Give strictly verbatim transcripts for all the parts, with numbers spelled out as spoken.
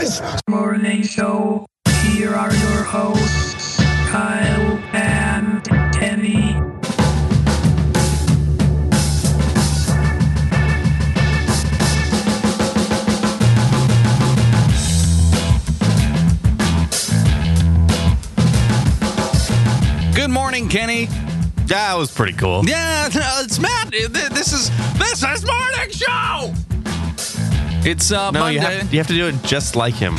guys. Morning show. Here are your hosts, Kyle and Kenny. Good morning, Kenny. That was pretty cool. Yeah, it's Matt. This is this is morning show. It's uh, No, Monday. you have, you have to do it just like him.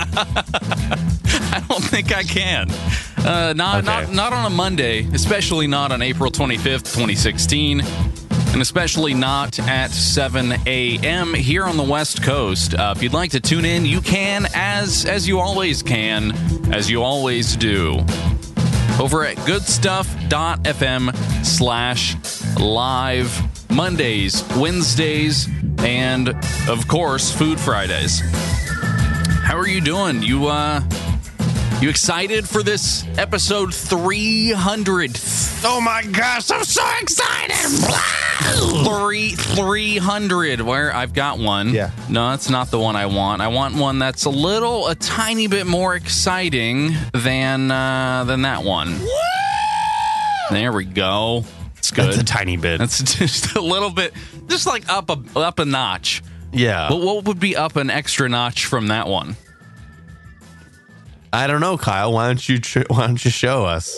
I don't think I can. Uh, not Okay. not not on a Monday, especially not on April twenty-fifth, twenty sixteen, and especially not at seven a.m. here on the West Coast. Uh, if you'd like to tune in, you can, as as you always can, as you always do. Over at goodstuff.fm slash live Mondays, Wednesdays, and, of course, Food Fridays. How are you doing? You, uh, you excited for this episode three hundred? Oh my gosh, I'm so excited! Three, 300, where I've got one. Yeah. No, that's not the one I want. I want one that's a little, a tiny bit more exciting than, uh, than that one. There we go. It's good. That's a tiny bit. That's just a little bit, just like up a, up a notch. yeah. But what would be up an extra notch from that one? I don't know, Kyle. Why don't you tr- Why don't you show us?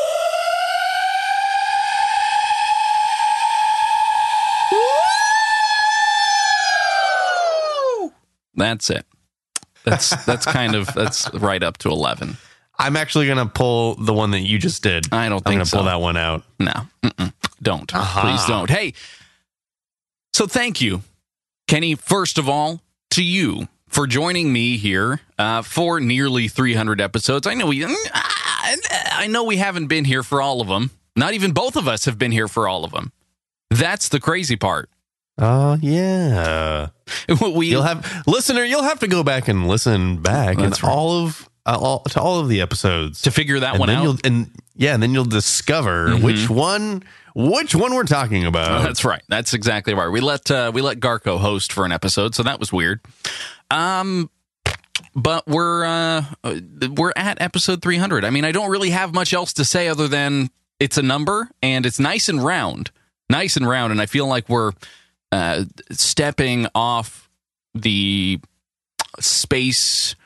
That's it. That's that's kind of that's right up to eleven. I'm actually gonna pull the one that you just did. I don't I'm think gonna so. pull that one out. No, mm-mm. Don't. Uh-huh. Please don't. Hey, so thank you, Kenny. First of all, to you for joining me here uh, for nearly three hundred episodes. I know we, I know we haven't been here for all of them. Not even both of us have been here for all of them. That's the crazy part. Oh yeah. we You'll have listener. You'll have to go back and listen back. That's and right. all of uh, all, to all of the episodes to figure that and one then out. You'll, and yeah, and then you'll discover Mhm. which one which one we're talking about. That's right. That's exactly right. We let uh, we let Garco host for an episode, so that was weird. Um, but we're uh, we're at episode three hundred. I mean, I don't really have much else to say other than it's a number and it's nice and round, nice and round, and I feel like we're uh, stepping off the space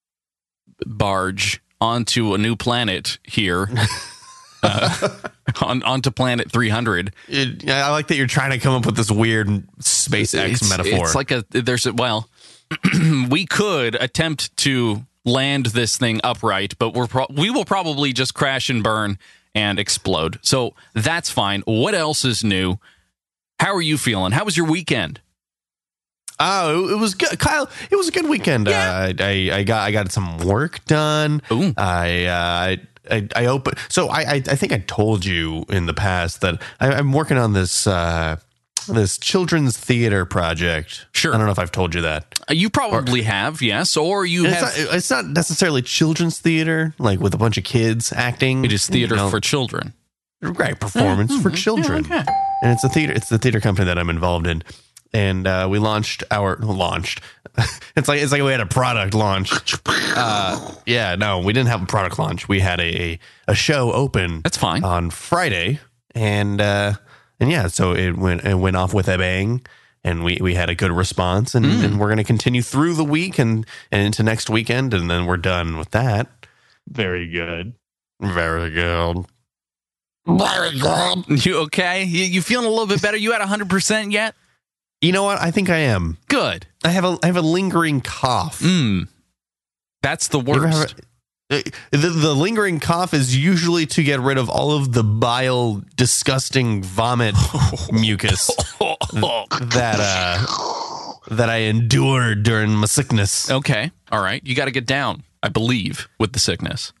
barge onto a new planet here. uh, on onto planet three hundred. It, yeah, I like that you're trying to come up with this weird SpaceX it's, metaphor. It's like a there's a well, we could attempt to land this thing upright, but we're pro- we will probably just crash and burn and explode. So that's fine. What else is new? How are you feeling? How was your weekend? Oh, it was good, Kyle. It was a good weekend. Yeah. Uh, I I got I got some work done. Ooh. I uh, I I opened. So I, I I think I told you in the past that I, I'm working on this uh, this children's theater project. Sure. I don't know if I've told you that. Uh, You probably have, yes, or you It's have. not, it's not necessarily children's theater, like with a bunch of kids acting. It is theater you know, for children. great performance for children. Yeah, okay. And it's a theater. It's the theater company that I'm involved in. And uh, we launched our launched. It's like it's like we had a product launch. Uh, yeah, no, we didn't have a product launch. We had a a show open. That's fine. On Friday, and uh, and yeah, so it went it went off with a bang, and we, we had a good response, and, Mm. and we're going to continue through the week and and into next weekend, and then we're done with that. Very good. Very good. Very good. You okay? You, you feeling a little bit better? You at one hundred percent yet? You know what? I think I am. Good. I have a I have a lingering cough. Mm. That's the You ever have worst. a- the, the lingering cough is usually to get rid of all of the bile, disgusting vomit mucus that uh, that I endured during my sickness. Okay. All right. You got to get down, I believe, with the sickness.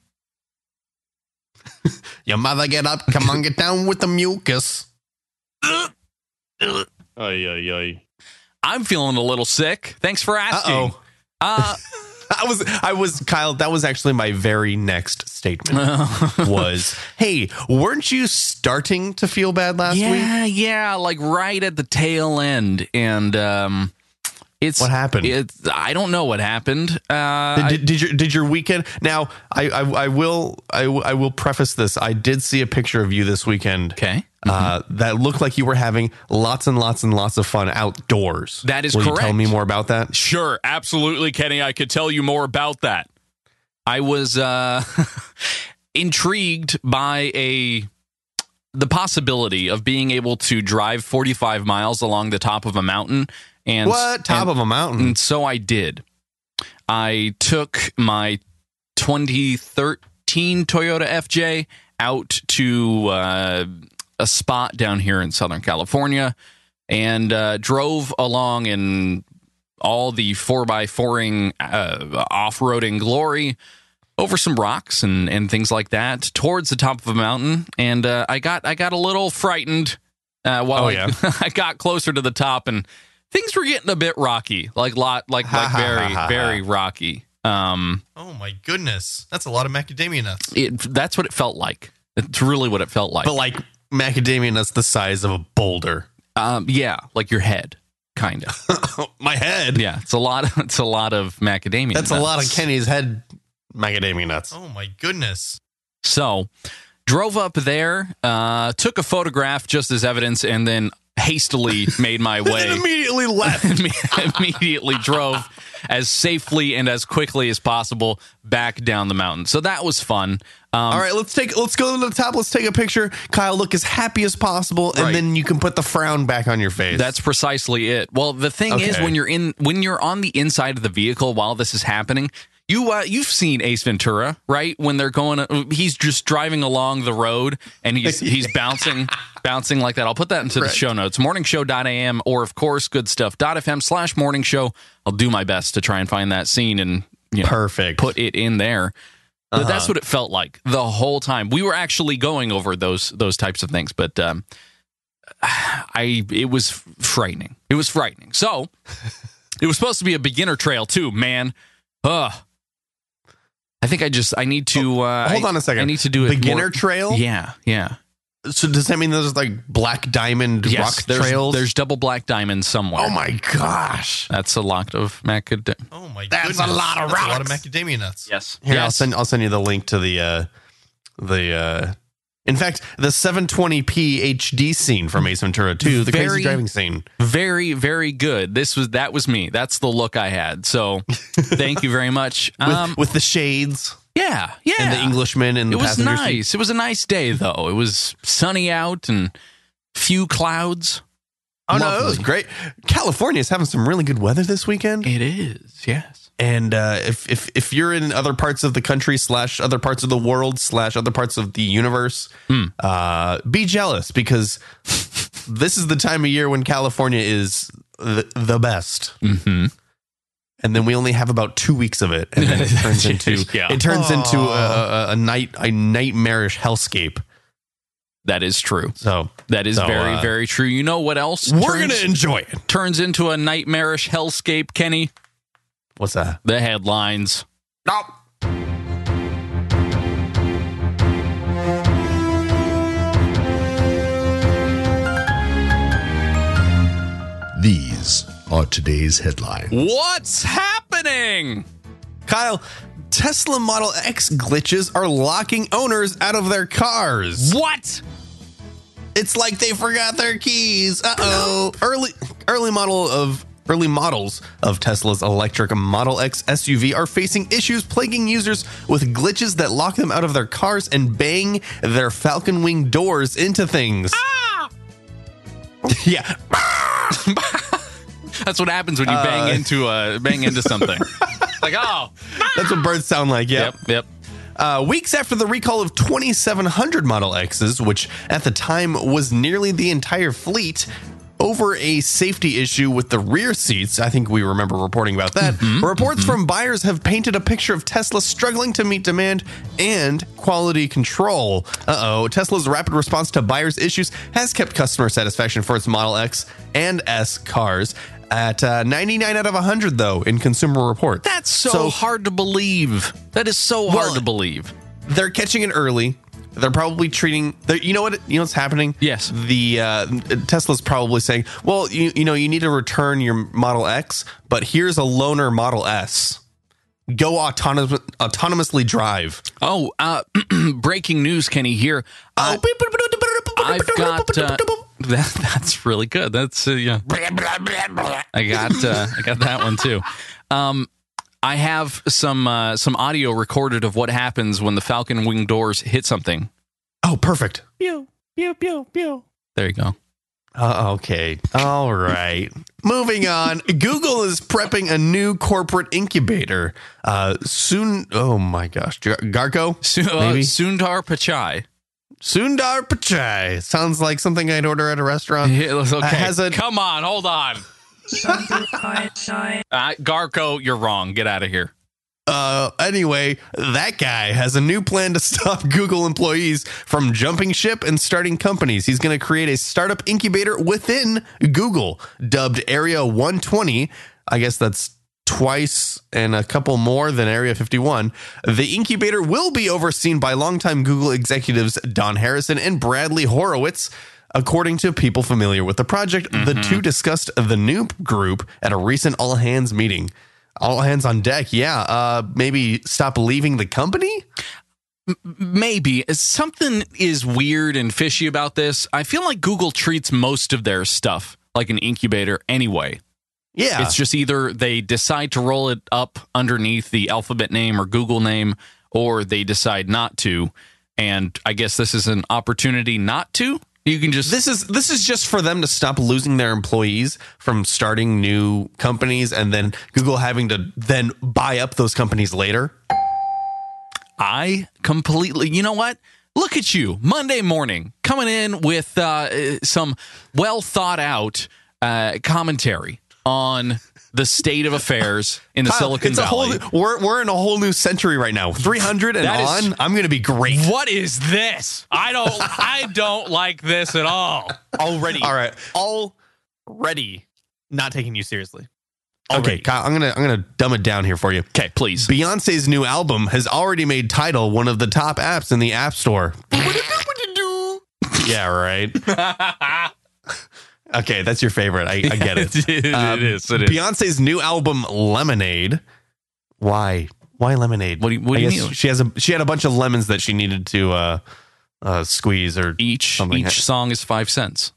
Your mother get up, come on, get down with the mucus. Ay, ay, ay. I'm feeling a little sick. Thanks for asking. Uh-oh. Uh, I was, I was, Kyle. That was actually my very next statement. Was, hey, weren't you starting to feel bad last week? yeah, yeah, like right at the tail end. And um, It's What happened? It's, I don't know what happened. Uh, Did, did your did your weekend? Now, I I, I will I, will- I will preface this. I did see a picture of you this weekend. Okay. Uh, that looked like you were having lots and lots and lots of fun outdoors. That is will correct. You tell me more about that? Sure, absolutely, Kenny. I could tell you more about that. I was uh, intrigued by a the possibility of being able to drive forty-five miles along the top of a mountain. And What? Top and, of a mountain? And so I did. I took my twenty thirteen Toyota F J out to uh, a spot down here in Southern California and uh, drove along in all the four by four-ing uh, off-roading glory over some rocks and, and things like that towards the top of a mountain. And uh, I got I got a little frightened uh, while Oh, I, yeah. I got closer to the top, and things were getting a bit rocky, like lot, like like very very rocky. Um, Oh my goodness, that's a lot of macadamia nuts. it that's what it felt like. It's really what it felt like. But like macadamia nuts the size of a boulder. Um, yeah, like your head, kind of. My head. Yeah, it's a lot. It's a lot of macadamia. That's nuts. a lot of Kenny's head macadamia nuts. Oh my goodness. So, drove up there, uh, took a photograph just as evidence, and then hastily made my way. And immediately left. immediately drove as safely and as quickly as possible back down the mountain. So that was fun. Um, All right, let's take let's go to the top. Let's take a picture. Kyle, look as happy as possible, and Right. then you can put the frown back on your face. That's precisely it. Well, the thing is, Okay. when you're in, when you're on the inside of the vehicle while this is happening, you uh, you've seen Ace Ventura, right? When they're going, uh, he's just driving along the road and he's he's bouncing, bouncing like that. I'll put that into the Correct. show notes. morning show dot a m or of course goodstuff.fm slash morning show. I'll do my best to try and find that scene and you know, perfect. put it in there. But Uh-huh. that's what it felt like the whole time. We were actually going over those those types of things, but um, I it was frightening. It was frightening. So it was supposed to be a beginner trail too, man. Ugh. I think I just I need to uh, Hold I- on a second. I need to do it Beginner more- trail? Yeah, yeah. So does that mean there's like black diamond Yes, rock there's, trails? There's double black diamonds somewhere. Oh my gosh! That's a lot of macadamia. Oh my That's goodness. a lot of That's a lot of rocks. macadamia nuts. Yes. Here, I'll yes. send I'll send you the link to the uh, the. Uh, in fact, the seven twenty p H D scene from Ace Ventura two, the Very- crazy driving scene. Very, very good. This was that was me. That's the look I had. So thank you very much. With, Um, with the shades yeah, yeah. and the Englishman and It the was passenger seat. nice. It was a nice day, though. It was sunny out and few clouds. Oh no, it was Lovely. great. California is having some really good weather this weekend. It is, yes. And uh, if if if you're in other parts of the country slash other parts of the world slash other parts of the universe, Hmm. uh, be jealous because this is the time of year when California is the, the best. Mm-hmm. And then we only have about two weeks of it, and then it turns into Yeah. it turns into Aw. a, a, a night a nightmarish hellscape. That is true. So That is So, very, uh, very true. You know what else we're turns, gonna enjoy it. turns into a nightmarish hellscape, Kenny? What's that? The headlines. Nope. These are today's headlines. What's happening? Kyle, Tesla Model X glitches are locking owners out of their cars. What? It's like they forgot their keys. Uh-oh. Early early model of early models of Tesla's electric Model X S U V are facing issues plaguing users with glitches that lock them out of their cars and bang their Falcon Wing doors into things. Ah! Yeah. That's what happens when you Uh, bang into uh, bang into something. Like, oh. That's what birds sound like. Yep. Yep, yep. Uh, weeks after the recall of twenty-seven hundred Model X's, which at the time was nearly the entire fleet, over a safety issue with the rear seats, I think we remember reporting about that, reports from buyers have painted a picture of Tesla struggling to meet demand and quality control. Uh-oh. Tesla's rapid response to buyers' issues has kept customer satisfaction for its Model X and S cars at uh, ninety-nine out of one hundred, though, in Consumer Reports. That's so, So- hard to believe. That is so hard Well, to believe. They're catching it early. they're probably treating. They're, you know what? You know what's happening? Yes. The uh, Tesla's probably saying, "Well, you you know, you need to return your Model X, but here's a loaner Model S. Go autonomous, autonomously drive." Oh, uh, breaking news, Kenny. Here, uh, I've got. Uh, that, that's really good. That's uh, yeah. I got. Uh, I got that one too. Um, I have some uh, some audio recorded of what happens when the Falcon wing doors hit something. Oh, perfect. Pew pew pew pew. There you go. Uh, okay. All right. Moving on. Google is prepping a new corporate incubator. Uh, soon. Oh my gosh. Gar- Garco? Su- uh, Maybe? Sundar Pichai. Sundar Pichai. Sounds like something I'd order at a restaurant. Yeah, okay. Uh, has a- Come on. Hold on. Uh, Garco, you're wrong. Get out of here. Uh, anyway, that guy has a new plan to stop Google employees from jumping ship and starting companies. He's going to create a startup incubator within Google, dubbed Area one twenty. I guess that's twice and a couple more than Area fifty-one. The incubator will be overseen by longtime Google executives Don Harrison and Bradley Horowitz. According to people familiar with the project, mm-hmm. the two discussed the new group at a recent all-hands meeting. All hands on deck. Yeah. Uh, maybe stop leaving the company. Maybe something is weird and fishy about this. I feel like Google treats most of their stuff like an incubator anyway. Yeah. It's just either they decide to roll it up underneath the Alphabet name or Google name, or they decide not to. And I guess this is an opportunity not to. You can just this is this is just for them to stop losing their employees from starting new companies and then Google having to then buy up those companies later. I completely, you know what? Look at you, Monday morning, coming in with uh, some well thought out uh, commentary on the state of affairs in the Kyle, Silicon it's a Valley. Whole, we're we're in a whole new century right now. three hundred and That on. is- I'm going to be great. What is this? I don't I don't like this at all. Already. All right. Already not taking you seriously. Okay, Already. Kyle, I'm gonna I'm gonna dumb it down here for you. Okay, please. Beyonce's new album has already made Tidal one of the top apps in the App Store. Yeah, right. Okay, that's your favorite. I, I get it. it, Um, it is. It is. Beyonce's new album, Lemonade. Why? Why lemonade? What do you- what I do you guess mean? She has a she had a bunch of lemons that she needed to uh, uh, squeeze or Each something. each song is five cents.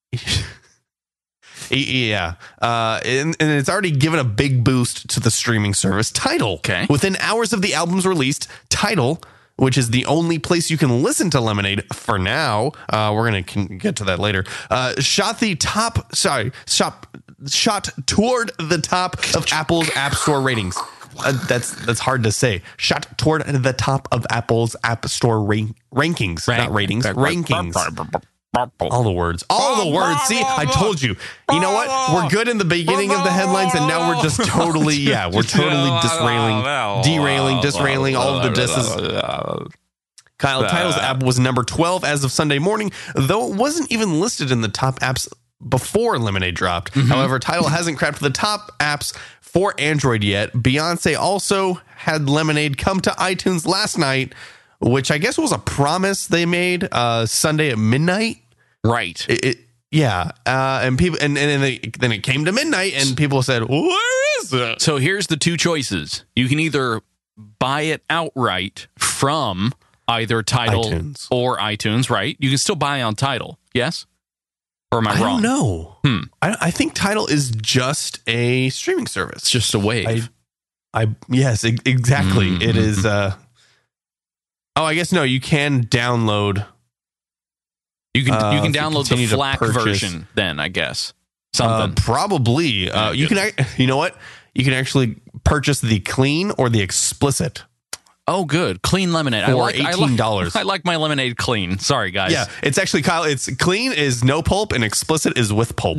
Yeah, uh, and, and it's already given a big boost to the streaming service Tidal. Okay. Within hours of the album's release, Tidal, which is the only place you can listen to Lemonade for now, uh, we're gonna can get to that later. Uh, shot the top, sorry, shot shot toward the top of Apple's App Store ratings. Uh, that's that's hard to say. Shot toward the top of Apple's App Store rank, rankings, Rank- not ratings, rankings. All the words. All the words. See, I told you. You know what? We're good in the beginning of the headlines, and now we're just totally, yeah, we're totally disrailing, derailing, disrailing all of the disses. Kyle, Tidal's app was number twelve as of Sunday morning, though it wasn't even listed in the top apps before Lemonade dropped. Mm-hmm. However, Tidal hasn't cracked the top apps for Android yet. Beyonce also had Lemonade come to iTunes last night, which I guess was a promise they made uh, Sunday at midnight. Right. It, it yeah, uh, and people, and, and then, they, then it came to midnight, and people said, "Where is it?" So here's the two choices. You can either buy it outright from either Tidal iTunes. or iTunes, right? You can still buy on Tidal, yes? Or am I, I wrong? don't know. Hmm. I, I think Tidal is just a streaming service. It's just a wave. I, I yes, e- exactly. Mm-hmm. It is. Uh, oh, I guess no. You can download. you can uh, you can if you download the continue to FLAC purchase- then, then I guess. Uh, Something. probably. Uh, Yeah, you can. ac- You know what? You can actually purchase the clean or the explicit. Oh, good. Clean lemonade. I For like, I like- eighteen dollars. I like my lemonade clean. Sorry, guys. Yeah, it's actually Kyle. It's clean is no pulp and explicit is with pulp.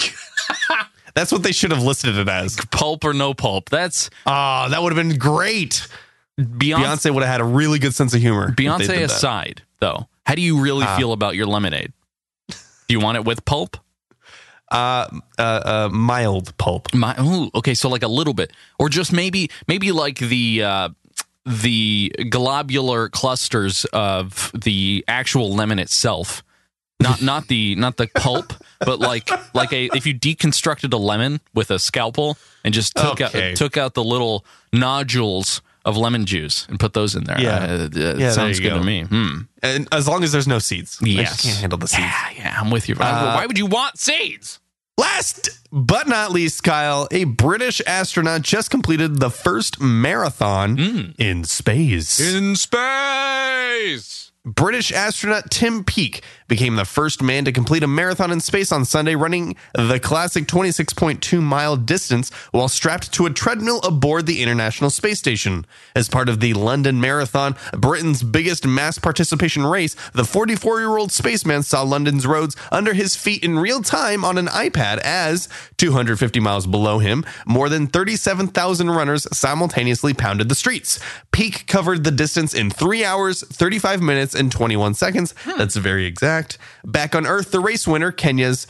That's what they should have listed it as. Pulp or no pulp. That's Ah, that would have been great. Beyonce. Beyonce would have had a really good sense of humor. if they Beyonce did that. aside, though, how do you really Ah. feel about your lemonade? Do you want it with pulp? Uh, uh, uh, mild pulp. My, ooh, okay, so like a little bit, or just maybe, maybe like the uh, the globular clusters of the actual lemon itself. Not not the not the pulp, but like like a if you deconstructed a lemon with a scalpel and just took Okay. out took out the little nodules of lemon juice and put those in there. Yeah. Uh, uh, there sounds you good go. to me. Hmm. And as long as there's no seeds. I Yes. just can't handle the seeds. Yeah, yeah, I'm with you. Uh, Why would you want seeds? Last but not least, Kyle, a British astronaut just completed the first marathon Mm. in space. In space. British astronaut Tim Peake became the first man to complete a marathon in space on Sunday, running the classic twenty-six point two mile distance while strapped to a treadmill aboard the International Space Station. As part of the London Marathon, Britain's biggest mass participation race, the forty-four-year-old spaceman saw London's roads under his feet in real time on an iPad as, two hundred fifty miles below him, more than thirty-seven thousand runners simultaneously pounded the streets. Peake covered the distance in three hours, thirty-five minutes, and twenty-one seconds. That's very exact. Back on Earth, the race winner, Kenya's,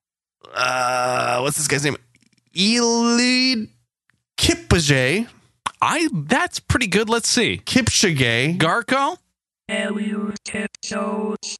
uh, what's this guy's name? Eliud Kipchoge. I that's pretty good. Let's see. Kipchoge. Garko? Eliud Kipchoge.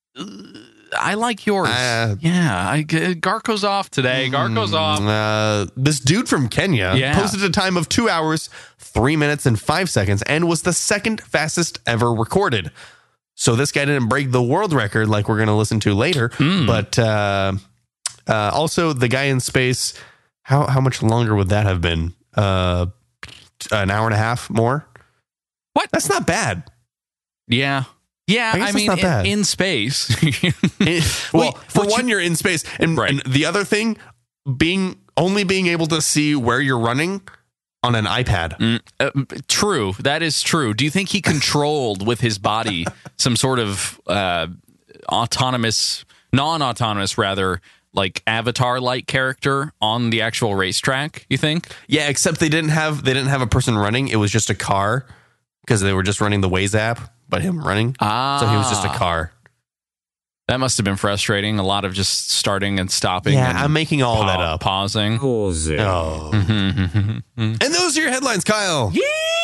I like yours. Uh, yeah, I, Garko's off today. Garko's off. Uh, this dude from Kenya Yeah. posted a time of two hours, three minutes, and five seconds, and was the second fastest ever recorded. So this guy didn't break the world record like we're going to listen to later, Mm. but uh, uh, also the guy in space. How how much longer would that have been? Uh, an hour and a half more. What? That's not bad. Yeah. Yeah, I guess I, that's mean, not in, bad. in space. well, for what one, you- you're in space, and, Right. and the other thing, being only being able to see where you're running on an iPad. Mm, uh, true. That is true. Do you think he controlled with his body some sort of uh, autonomous, non-autonomous, rather, like avatar-like character on the actual racetrack? You think? Yeah, except they didn't have they didn't have a person running. It was just a car because they were just running the Waze app, but him running. Ah, So he was just a car. That must have been frustrating. A lot of just starting and stopping. Yeah, and I'm making all pa- that up. Pausing. Oh. Mhm. And those are your headlines, Kyle.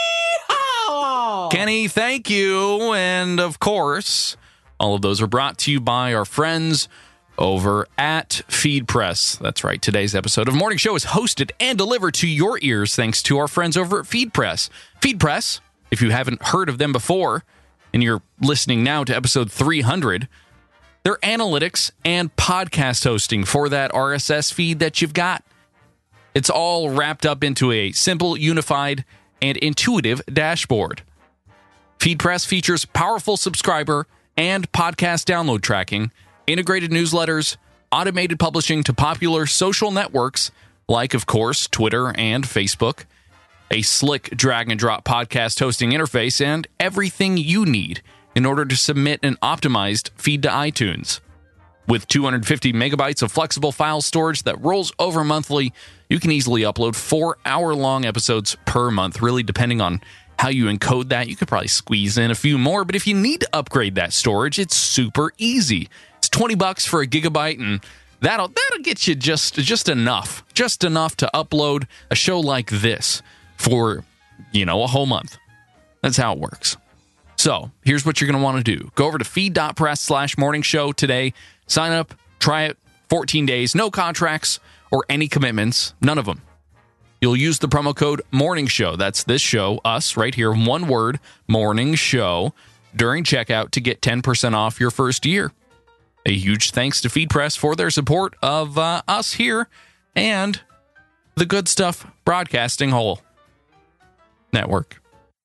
Kenny, thank you. And of course, all of those are brought to you by our friends over at Feed Press. That's right. Today's episode of Morning Show is hosted and delivered to your ears thanks to our friends over at Feed Press. Feed Press, if you haven't heard of them before and you're listening now to episode three hundred, they're analytics and podcast hosting for that R S S feed that you've got. It's all wrapped up into a simple, unified, and intuitive dashboard. FeedPress features powerful subscriber and podcast download tracking, integrated newsletters, automated publishing to popular social networks like, of course, Twitter and Facebook, a slick drag-and-drop podcast hosting interface, and everything you need in order to submit an optimized feed to iTunes. With two hundred fifty megabytes of flexible file storage that rolls over monthly, you can easily upload four hour-long episodes per month, really depending on how you encode that. You could probably squeeze in a few more, but if you need to upgrade that storage, it's super easy. It's twenty bucks for a gigabyte, and that'll that'll get you just just enough, just enough to upload a show like this for, you know, a whole month. That's how it works. So here's what you're going to want to do. Go over to feed.press slash morning show today. Sign up, try it, fourteen days, no contracts or any commitments, none of them. You'll use the promo code Morning Show. That's this show, us, right here, one word, Morning Show, during checkout to get ten percent off your first year. A huge thanks to FeedPress for their support of uh, us here and the Good Stuff Broadcasting Whole Network.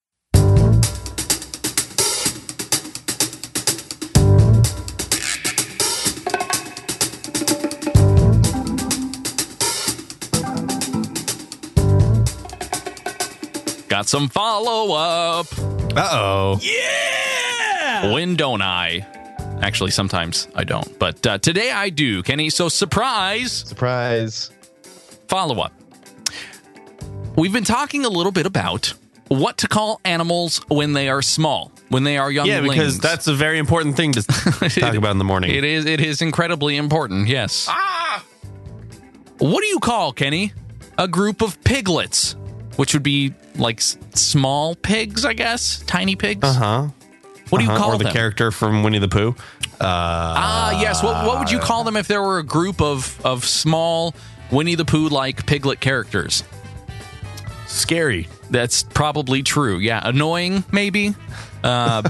Got some follow-up. Uh-oh. Yeah! When don't I? Actually, sometimes I don't. But uh, today I do, Kenny. So surprise. Surprise. Follow-up. We've been talking a little bit about what to call animals when they are small, when they are young. Yeah, because that's a very important thing to talk about in the morning. It is. It is incredibly important. Yes. Ah! What do you call, Kenny, a group of piglets which would be like s- small pigs, I guess, tiny pigs. Uh huh. What do you uh-huh. call or the them? character from Winnie the Pooh? Uh, Ah, yes. What, what would you call them if there were a group of, of small Winnie the Pooh-like piglet characters? Scary. That's probably true. Yeah. Annoying, maybe. Uh,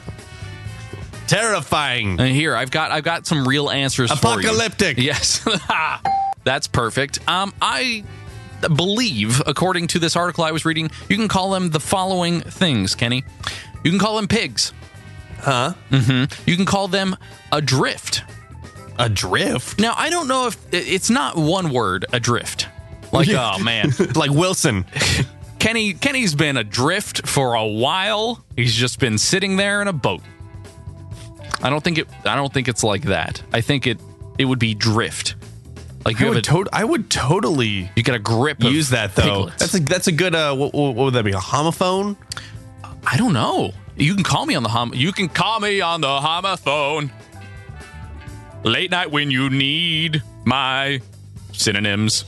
Terrifying. and here, I've got I've got some real answers for you. Apocalyptic. Yes. That's perfect. Um, I believe, according to this article I was reading, you can call them the following things, Kenny. You can call them pigs. Huh? Mm-hmm. You can call them adrift. Adrift? Now, I don't know if it's not one word, adrift. Like, oh man, Like Wilson. Kenny. Kenny's been adrift for a while. He's just been sitting there in a boat. I don't think it. I don't think it's like that. I think it. It would be drift. Like you I have would, a, to- I would totally you get a grip. Of use that, though. piglets. That's a, that's a good, uh, what, what would that be, a homophone? I don't know. You can call me on the hom. You can call me on the homophone. Late night when you need my synonyms.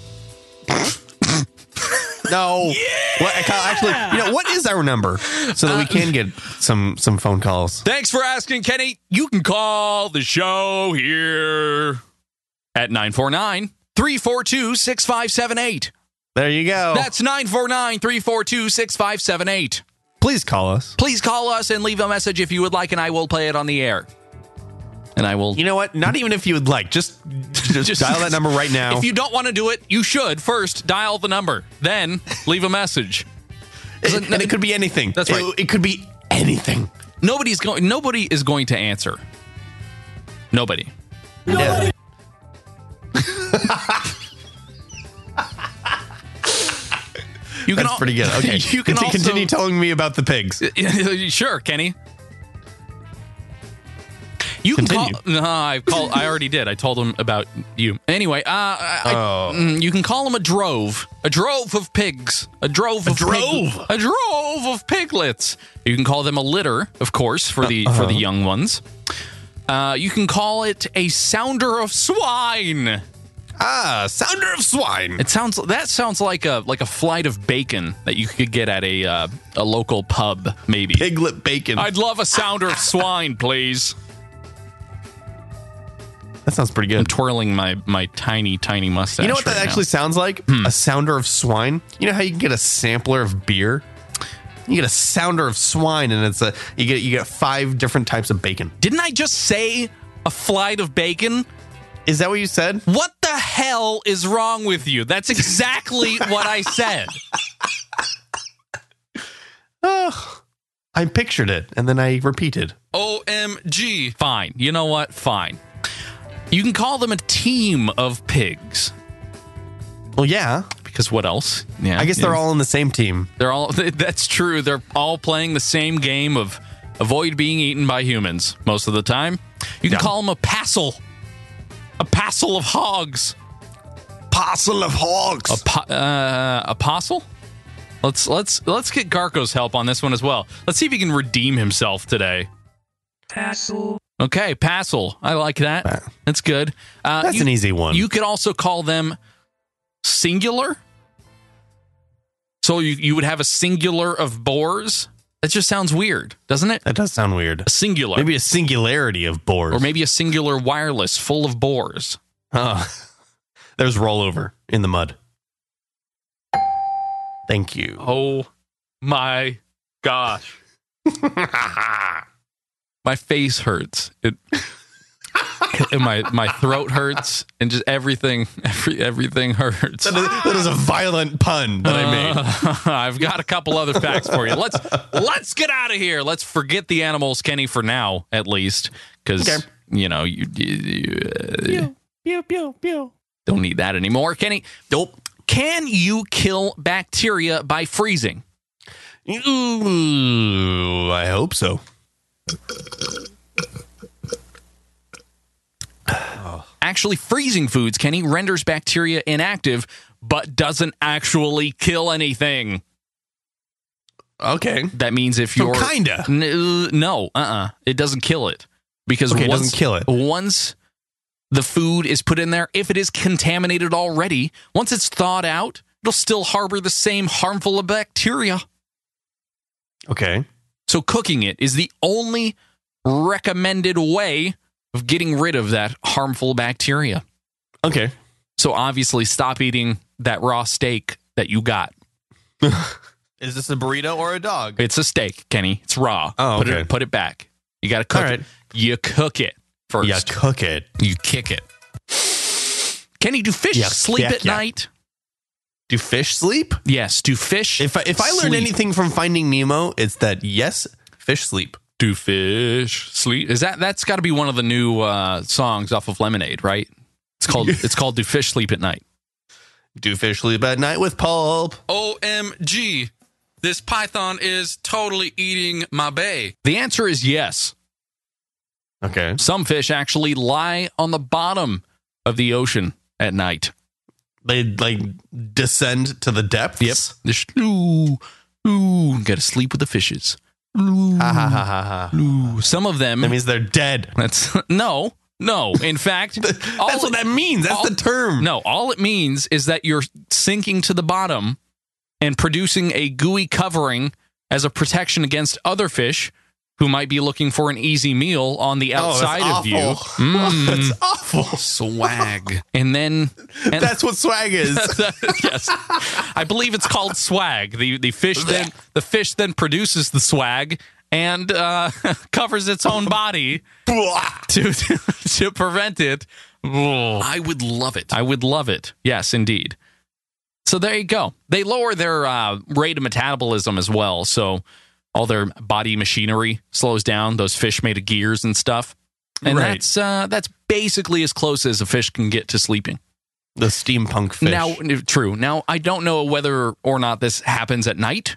No. What, I ca- actually, you know, what is our number so that we can get some some phone calls? Thanks for asking, Kenny. You can call the show here at nine four nine, three four two, six five seven eight. There you go. That's nine four nine, three four two, six five seven eight. Please call us. Please call us and leave a message if you would like, and I will play it on the air. And I will... You know what? Not even if you would like. Just, just, Just- dial that number right now. If you don't want to do it, you should first dial the number, then leave a message. and, and it could be anything. That's right. It, it could be anything. Nobody's going. Nobody is going to answer. Nobody. Yeah. You can That's al- pretty good. Okay. You can Conti- also continue telling me about the pigs. Sure, Kenny. You can Continue. call. No, I call. I already did. I told him about you. Anyway, uh, I, Oh. mm, you can call them a drove, a drove of pigs, a drove of drove? pig- a drove of piglets. You can call them a litter, of course, for the Uh-huh. for the young ones. Uh, you can call it a sounder of swine. Ah, sounder of swine. It sounds that sounds like a like a flight of bacon that you could get at a uh, a local pub, maybe. Piglet bacon. I'd love a sounder of swine, please. that sounds pretty I'm good. twirling my my tiny tiny mustache. You know what that right actually now. sounds like? Hmm. A sounder of swine. You know how you can get a sampler of beer? You get a sounder of swine, and it's a you get you get five different types of bacon. Didn't I just say a flight of bacon? Is that what you said? What the hell is wrong with you? That's exactly what I said. Oh, I pictured it, and then I repeated. O M G. Fine. You know what? Fine. You can call them a team of pigs. Well, yeah. Because what else? Yeah, I guess yeah. they're all on the same team. They're all. That's true. They're all playing the same game of avoid being eaten by humans most of the time. You can Yeah. call them a passel. A passel of hogs. Parcel of hogs. A po- uh, apostle? Let's let's let's get Garko's help on this one as well. Let's see if he can redeem himself today. Passel. Okay, passel. I like that. That's good. Uh, That's you, an easy one. You could also call them singular. So you you would have a singular of boars. That just sounds weird, doesn't it? that does sound weird. A singular, Maybe a singularity of boars. or maybe a singular wireless full of boars. Oh, there's rollover in the mud. Thank you. Oh my gosh. My face hurts. It and my my throat hurts and just everything every everything hurts. That is, that is a violent pun that I made. Uh, I've got a couple other facts for you. Let's let's get out of here. Let's forget the animals, Kenny, for now at least, because Okay. you know you, you, you, uh, Pew, pew, pew, pew. don't need that anymore, Kenny. Nope. Can you kill bacteria by freezing? Ooh, I hope so. Actually, freezing foods, Kenny, renders bacteria inactive, but doesn't actually kill anything. Okay. That means if So you're kinda. N- no, uh, uh it doesn't kill it because Okay, it once, doesn't kill it. Once the food is put in there, if it is contaminated already, once it's thawed out it'll still harbor the same harmful bacteria. Okay. So cooking it is the only recommended way of getting rid of that harmful bacteria. Okay. So obviously stop eating that raw steak that you got. Is this a burrito or a dog? It's a steak, Kenny. It's raw. Oh, put okay. it put it back. You got to cook All right. it. You cook it first. Yeah, cook it. You kick it. Kenny, do fish Yeah, sleep yeah, at yeah. night? Do fish sleep? Yes. Do fish If I, if I learned sleep? anything from Finding Nemo, it's that yes, fish sleep. Do fish sleep? Is that that's got to be one of the new uh, songs off of Lemonade, right? It's called it's called Do Fish Sleep at Night. Do fish sleep at night with pulp? O M G. This python is totally eating my bae. The answer is yes. Okay. Some fish actually lie on the bottom of the ocean at night. They like descend to the depths? Yep. This, ooh, ooh, gotta sleep with the fishes. Ooh, Ha ha ha ha ha. ooh. Some of them. That means they're dead. That's no, no. In fact, all That's what it- that means. That's all- the term. No, all it means is that you're sinking to the bottom and producing a gooey covering as a protection against other fish who might be looking for an easy meal on the Oh, that's outside of you. awful. Mm, That's awful. swag. And then and That's what swag is. yes. I believe it's called swag. The the fish then the fish then produces the swag and uh, covers its own body to to prevent it. I would love it. I would love it. Yes, indeed. So there you go. They lower their uh, rate of metabolism as well. So all their body machinery slows down. Those fish made of gears and stuff. And Right. that's uh, that's basically as close as a fish can get to sleeping. The steampunk fish. Now, true. Now, I don't know whether or not this happens at night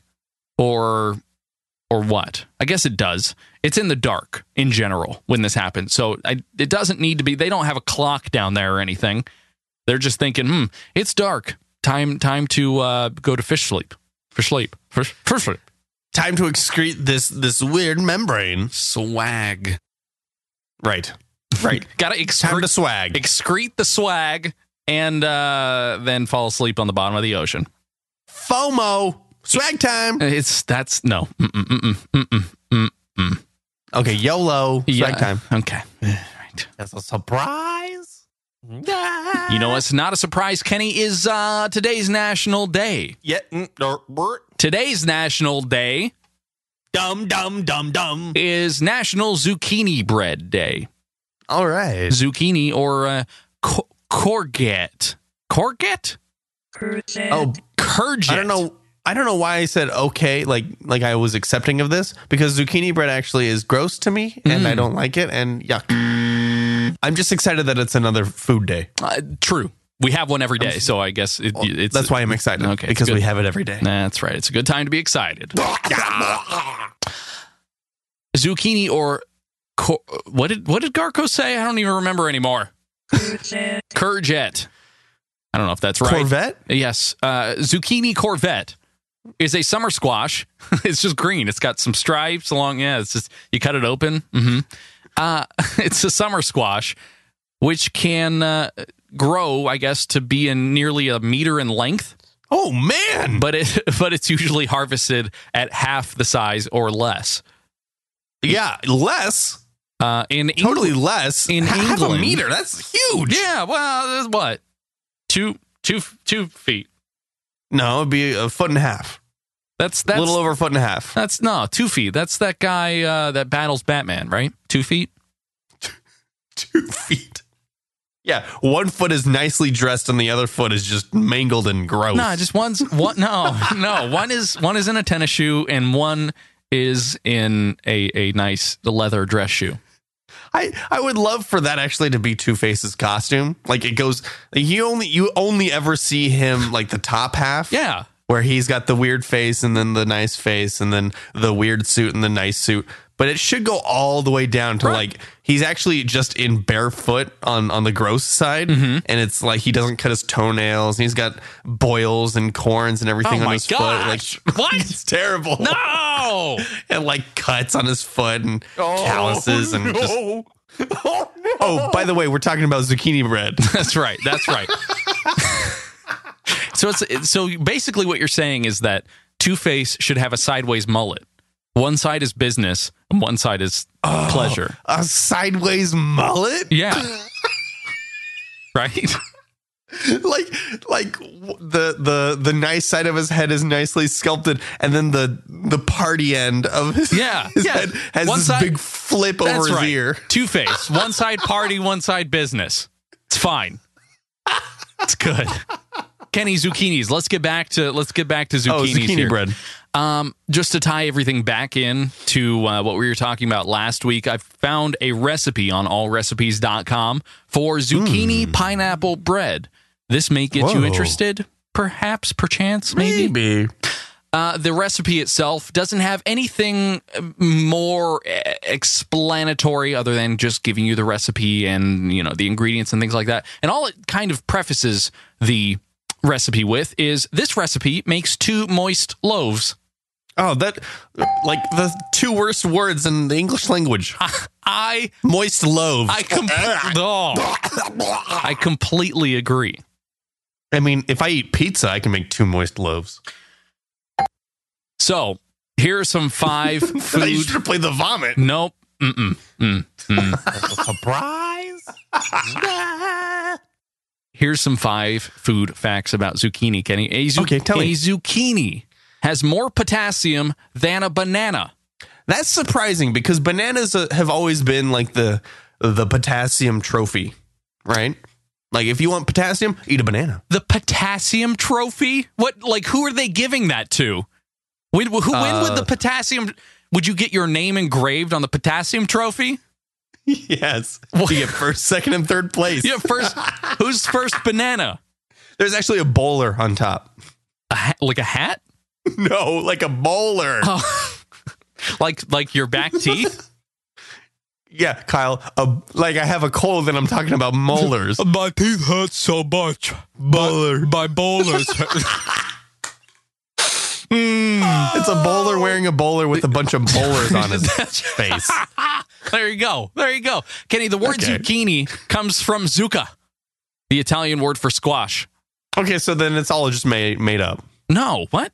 or or what. I guess it does. It's in the dark in general when this happens. So I, it doesn't need to be. They don't have a clock down there or anything. They're just thinking, hmm, it's dark. Time time to uh, go to fish sleep. Fish sleep. Fish, fish sleep. Time to excrete this this weird membrane. Swag. Right. Right. Gotta Time to excrete, swag. excrete the swag and uh, then fall asleep on the bottom of the ocean. FOMO. Swag time. It's that's no. Mm-mm, mm-mm, mm-mm, mm-mm. Okay, YOLO. Swag Yeah. time. Okay. Right. That's a surprise. You know what's not a surprise, Kenny, is uh, today's National Day. Yeah. mm, er, brr. Today's National Day Dum dum dum dum. is National Zucchini Bread Day. All right. Zucchini or uh, co- courgette. Courgette? Courgette. Oh, Courgette. I don't know. I don't know why I said okay, like like I was accepting of this, because zucchini bread actually is gross to me and Mm. I don't like it, and yuck. I'm just excited that it's another food day. Uh, true. We have one every day, so I guess it, it's That's why I'm excited. Okay, it's because good. we have it every day. That's right. It's a good time to be excited. Zucchini or cor- what did what did Garco say? I don't even remember anymore. Courgette. Courgette. I don't know if that's right. Corvette? Yes. Uh, zucchini Corvette is a summer squash. It's just green. It's got some stripes along. Yeah, it's just, you cut it open. Mm-hmm. Uh, it's a summer squash, which can uh, grow, I guess, to be in nearly a meter in length. Oh man! But it, but it's usually harvested at half the size or less. Yeah, less. Uh, in Totally England, less. in Half England, a meter. That's huge. Yeah. Well, that's what two two two feet. No, it'd be a foot and a half. That's that's a little over a foot and a half. That's no two feet. That's that guy uh, that battles Batman, right? Two feet. Two feet. Yeah, one foot is nicely dressed and the other foot is just mangled and gross. No, just one's one. No, no. One is one is in a tennis shoe and one is in a a nice leather dress shoe. I, I would love for that actually to be Two-Face's costume. Like it goes, you only you only ever see him like the top half. Yeah. Where he's got the weird face and then the nice face and then the weird suit and the nice suit. But it should go all the way down to Right. like he's actually just in barefoot on, on the gross side. Mm-hmm. And it's like he doesn't cut his toenails. And he's got boils and corns and everything Oh on my his gosh. foot. Like What? It's terrible. No. And like cuts on his foot and calluses and just. Oh, Oh, by the way, we're talking about zucchini bread. That's right. That's right. So it's so basically what you're saying is that Two-Face should have a sideways mullet. One side is business, and one side is Oh, pleasure. A sideways mullet? Yeah. Right? like like w- the the the nice side of his head is nicely sculpted, and then the the party end of his, Yeah, his yeah. head has One this side- big flip over That's his right. ear. Two-Face. One side party, one side business. It's fine. It's good. Kenny, zucchinis. Let's get back to let's get back to zucchinis Oh, zucchini here. bread. Um, just to tie everything back in to uh, what we were talking about last week, I found a recipe on all recipes dot com for zucchini pineapple bread. This may get you Whoa. interested, perhaps, perchance, maybe. Maybe. Uh, the recipe itself doesn't have anything more eh, explanatory other than just giving you the recipe and, you know, the ingredients and things like that. And all it kind of prefaces the recipe with is this recipe makes two moist loaves. Oh, that like the two worst words in the English language. I Moist loaves. I, com- oh. I completely agree. I mean, if I eat pizza, I can make two moist loaves. So here are some five I food. should have played the vomit. Nope. Mm-mm. Mm. Mm. Surprise! Here's some five food facts about zucchini, Kenny. A, zu- Okay, tell a me. zucchini has more potassium than a banana. That's surprising because bananas uh, have always been like the the potassium trophy, right? Like if you want potassium, eat a banana. The potassium trophy? What? Like, who are they giving that to? When, who, when Uh, would the potassium? Would you get your name engraved on the potassium trophy? Yes. You get first, second, and third place. Yeah, first. Who's first banana? There's actually a bowler on top. A ha- like a hat? No, like a bowler. Oh. like like your back teeth? Yeah, Kyle. A, like I have a cold and I'm talking about molars. My teeth hurt so much. Bowler. My bowlers. mm. It's a bowler wearing a bowler with a bunch of bowlers on his face. There you go. There you go. Kenny, the word Okay. zucchini comes from zucca, the Italian word for squash. Okay, so then it's all just made made up. No, what?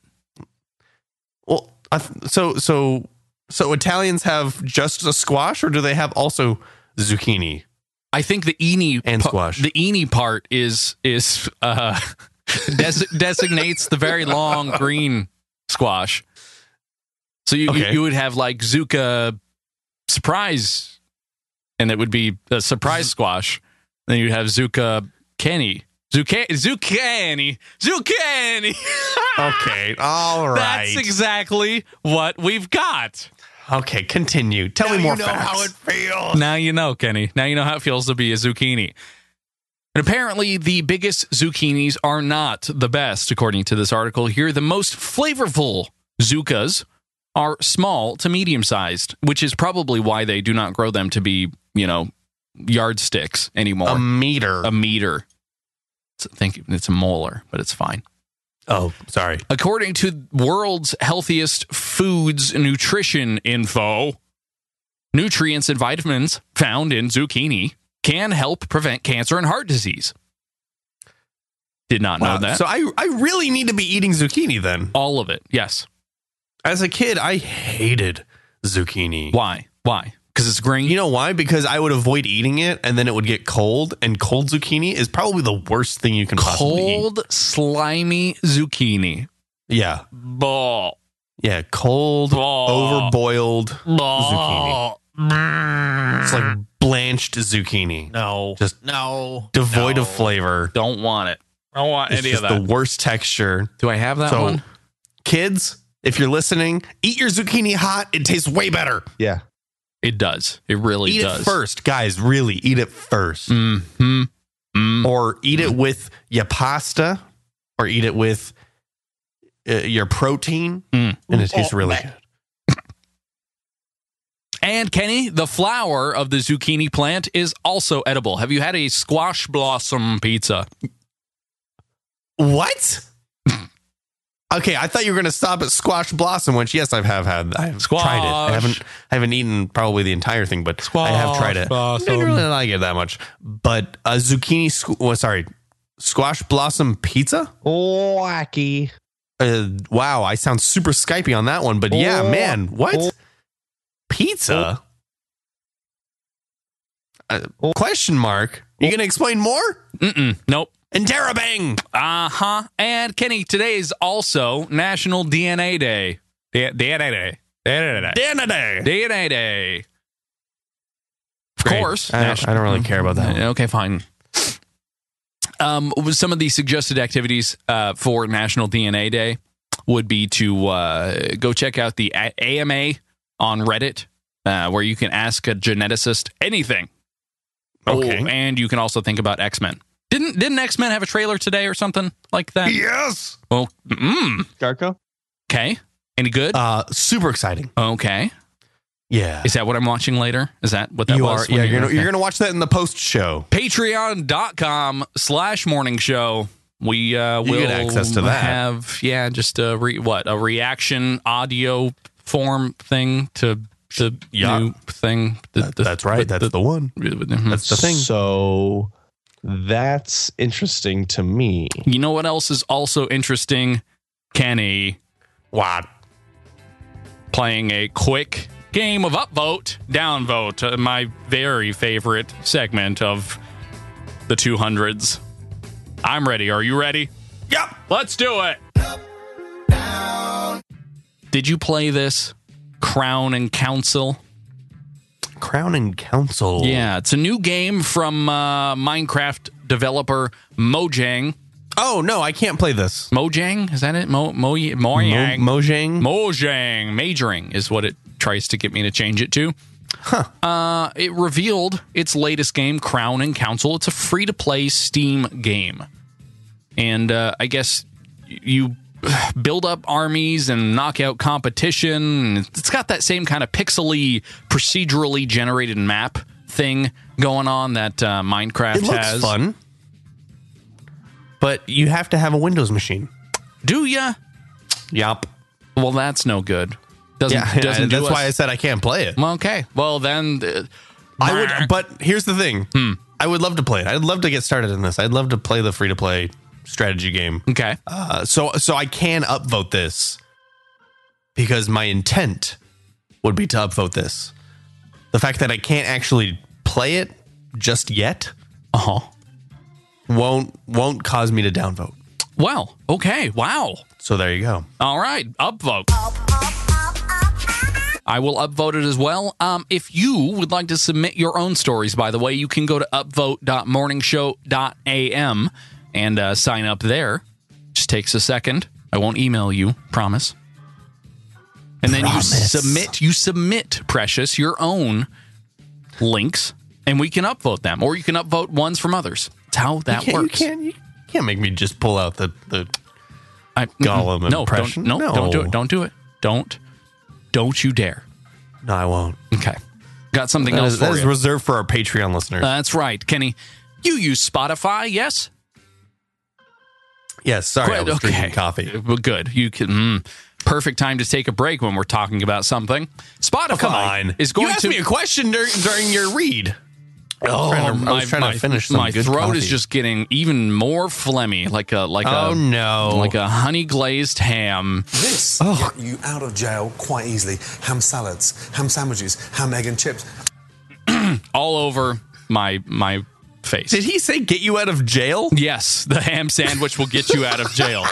Well, I, th- so so so Italians have just a squash, or do they have also zucchini? I think the eni And pa- squash. The eni part is is uh, des- designates the very long green squash. So you, you Okay. you would have like zucca surprise, and it would be a surprise squash. Then you'd have zucca Kenny. Zucchini, zucchini, zucchini. Okay, all right. That's exactly what we've got. Okay, continue. Tell me more facts. feels. Now you know, Kenny. Now you know how it feels to be a zucchini. And apparently, the biggest zucchinis are not the best, according to this article here. The most flavorful zuccas are small to medium sized, which is probably why they do not grow them to be, you know, yardsticks anymore. A meter. a meter. It's, I think it's a molar, but it's fine. oh, sorry. According to World's Healthiest Foods Nutrition Info, nutrients and vitamins found in zucchini can help prevent cancer and heart disease. Did not know Wow. that. So I I really need to be eating zucchini then. All of it, yes. As a kid, I hated zucchini. Why? Why? Because it's green? You know why? Because I would avoid eating it and then it would get cold, and cold zucchini is probably the worst thing you can possibly eat. Cold, slimy zucchini. Yeah. Ball. Yeah, cold, Oh. overboiled zucchini. Ball. It's like blanched zucchini. No. Just no. devoid No. of flavor. Don't want it. I don't want It's any just of that. the worst texture. Do I have that So, one? kids, if you're listening, eat your zucchini hot. It tastes way better. Yeah. It does. It really Eat does. it first, guys. Really, eat it first. Mm-hmm. Mm. Or eat it with your pasta, or eat it with uh, your protein, Mm. and it tastes really good. And Kenny, the flower of the zucchini plant is also edible. Have you had a squash blossom pizza? What? Okay, I thought you were going to stop at squash blossom, which yes, I have had. I've Squash. tried it. I haven't. I haven't eaten probably the entire thing, but I have tried it. I didn't really like it that much. But a zucchini, squ- well, sorry, Squash Blossom Pizza? Wacky. Uh, wow, I sound super Skypey on that one, but yeah, Oh. man, what? Oh. Pizza? Uh, question mark. You going to explain more? Mm-mm. Nope. Interrobang! Uh-huh. And Kenny, today is also National D N A Day. D- D N A Day. D N A Day. D N A Day. D N A Day. Of Great. course. I don't, I don't really care about that. Okay, fine. Um, some of the suggested activities uh, for National D N A Day would be to uh, go check out the A- AMA on Reddit, uh, where you can ask a geneticist anything. Okay. Oh, and you can also think about X-Men. Didn't didn't X-Men have a trailer today or something like that? Yes. Well, mm, Garco? okay. Any good? Uh, super exciting. Okay. Yeah. Is that what I'm watching later? Is that what that you was? are. Yeah, you're gonna, you're gonna watch that in the post show. Patreon.com slash morning show. We uh, You will get access to that. have, yeah, just a, re, what, a reaction audio form thing to the Yeah. new thing. The, That- the- that's right. the- That's the one. mhm. That's the thing. So that's interesting to me. You know what else is also interesting? Kenny. What? Playing a quick game of upvote, downvote, uh, my very favorite segment of the two hundreds. I'm ready. Are you ready? Yep. Let's do it. Did you play this? Crown and Council? Crown and Council. Yeah, it's a new game from uh, Minecraft developer Mojang. Oh no, I can't play this. Mojang? Is that it? Mo Mo Mojang. Mo- Mojang. Mojang. Majoring is what it tries to get me to change it to. Huh. Uh, it revealed its latest game, Crown and Council. It's a free-to-play Steam game. And uh, I guess you build up armies and knock out competition. It's got that same kind of pixely, procedurally generated map thing going on that uh, Minecraft It looks has. fun, but you have to have a Windows machine. Do ya? Yup. Well, that's no good. Doesn't, Yeah, doesn't do that's us- why I said I can't play it. Well, okay. Well, then... Uh, I would, but here's the thing. Hmm. I would love to play it. I'd love to get started in this. I'd love to play the free-to-play strategy game. Okay. Uh, so, so I can upvote this because my intent would be to upvote this. The fact that I can't actually play it just yet Uh-huh. won't won't cause me to downvote. Well, okay. Wow. So there you go. All right. Upvote. I will upvote it as well. Um, if you would like to submit your own stories, by the way, you can go to upvote dot morning show dot a m and uh, sign up there. Just takes a second. I won't email you, promise. And then Promise. you submit, you submit, Precious, your own links, and we can upvote them, or you can upvote ones from others. That's how that you can't, works. You can't, you can't make me just pull out the, the I, Gollum no, impression. Don't, no, No. don't do it. Don't do it. Don't. Don't you dare. No, I won't. Okay. Got something That else is, for that is you. reserved for our Patreon listeners. That's right, Kenny. You use Spotify, yes? yes, sorry, I Good, was drinking coffee. Well, good. You can. Mm, perfect time to take a break when we're talking about something. Spotify Oh, come on. is going you asked to. me a question dur- during your read. oh, trying to- I was my, trying to my- finish some My good throat is coffee. just getting even more phlegmy, like a like Oh, a no. like a honey glazed ham. This Oh. get you out of jail quite easily. Ham salads, ham sandwiches, ham, egg and chips. all over my my face. Did he say get you out of jail? Yes, the ham sandwich will get you out of jail.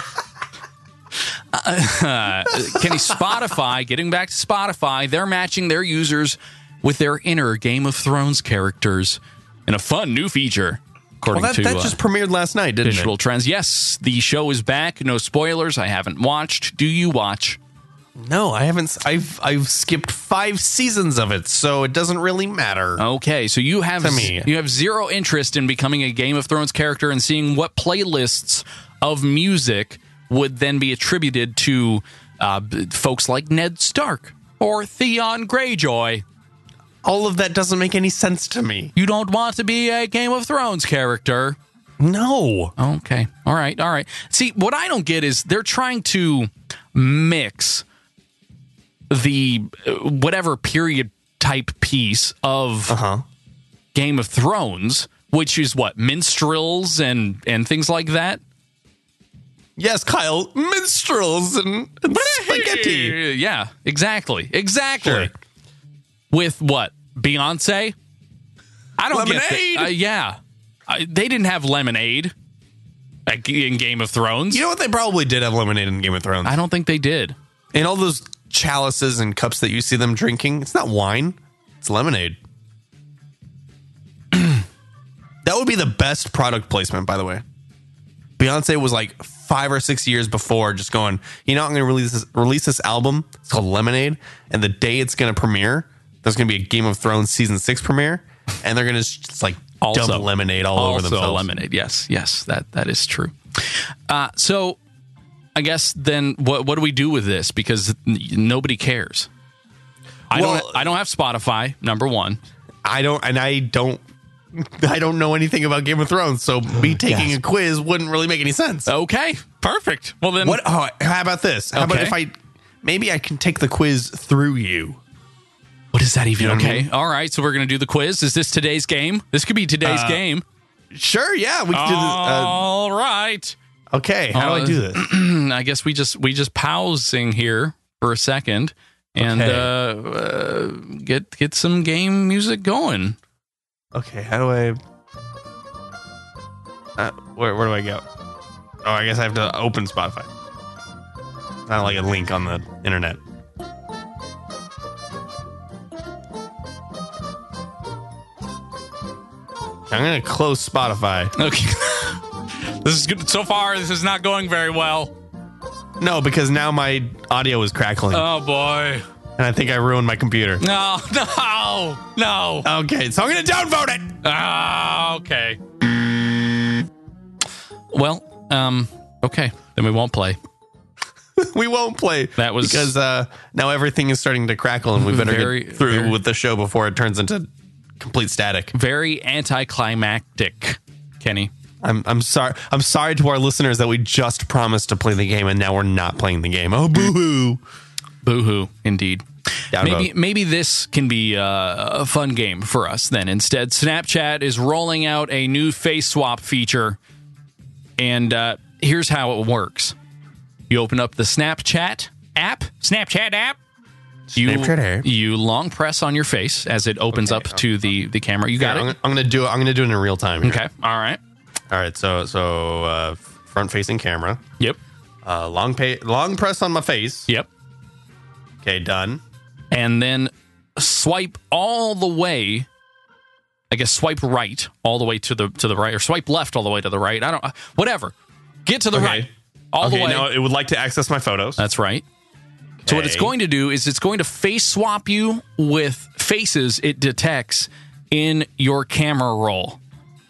Uh, Kenny, Spotify, getting back to Spotify, they're matching their users with their inner Game of Thrones characters in a fun new feature, according Well, that, to that uh, just premiered last night, didn't Digital it? Trends. Yes, the show is back. No spoilers. I haven't watched. Do you watch? No, I haven't. s- I've I've skipped five seasons of it, so it doesn't really matter. Okay, so you have To me. you have zero interest in becoming a Game of Thrones character and seeing what playlists of music would then be attributed to uh, b- folks like Ned Stark or Theon Greyjoy. All of that doesn't make any sense to me. You don't want to be a Game of Thrones character. No. Okay. All right. All right. See, what I don't get is they're trying to mix the uh, whatever period type piece of Uh huh. Game of Thrones which is what, minstrels and and things like that. Yes, Kyle, minstrels and, and spaghetti. Yeah, exactly, exactly. Sure. With what, Beyonce? I don't Lemonade. get that. Uh, yeah, I, they didn't have lemonade like, in Game of Thrones. You know what? They probably did have lemonade in Game of Thrones. I don't think they did. And all those chalices and cups that you see them drinking, it's not wine, it's lemonade. That would be the best product placement, by the way. Beyonce was like five or six years before just going, you know, I'm going to release this, release this album. It's called Lemonade. And the day it's going to premiere, there's going to be a Game of Thrones season six premiere. And they're going to just like Also- dump lemonade all over Also themselves. lemonade. Yes, yes, that that is true. Uh, so I guess then what what do we do with this? Because n- nobody cares. I Well- don't I don't have Spotify, number one. I don't, and I don't, I don't know anything about Game of Thrones. So me taking a quiz wouldn't really make any sense. Okay, perfect. Well then What? Oh, how about this? How about Okay. if I, maybe I can take the quiz through you? what is that even? You know what I Okay. mean? All right, so we're going to do the quiz. Is this today's game? This could be today's Uh, game. Sure, yeah, we can do this. All right. Uh, okay, how do I do this? I guess we just we just pausing here for a second and Okay. uh, uh, get get some game music going. Okay, how do I? Uh, where where do I go? Oh, I guess I have to open Spotify. Not like a link on the internet. I'm gonna close Spotify. Okay. This is good. So far, this is not going very well. No, because now my audio is crackling, Oh boy. and I think I ruined my computer. No, no, no. Okay, so I'm gonna downvote it. Ah, okay. Well, um, okay. Then we won't play. We won't play. That was- because uh, now everything is starting to crackle, and we better Very- get through very- with the show before it turns into complete static. Very anticlimactic, Kenny. I'm I'm sorry. I'm sorry to our listeners that we just promised to play the game and now we're not playing the game. Oh, boo hoo! Boo-hoo, indeed. Downvote. Maybe maybe this can be uh, a fun game for us then. Instead, Snapchat is rolling out a new face swap feature, and uh, here's how it works. You open up the Snapchat app, Snapchat app. You, Snapchat app. you long press on your face as it opens Okay. up to the, the camera. You Yeah, got I'm, it? gonna- I'm gonna do it. I'm gonna do it in real time. here. Okay. All right. All right. So so uh, front facing camera. Yep. Uh, long pay. Long press on my face. Yep. Okay. Done. And then swipe all the way. I guess swipe right all the way to the to the right, or swipe left all the way to the right. I don't. Whatever. Get to the Okay. right all okay. the way. Now it would like to access my photos. That's right. So what it's Okay. going to do is it's going to face swap you with faces it detects in your camera roll.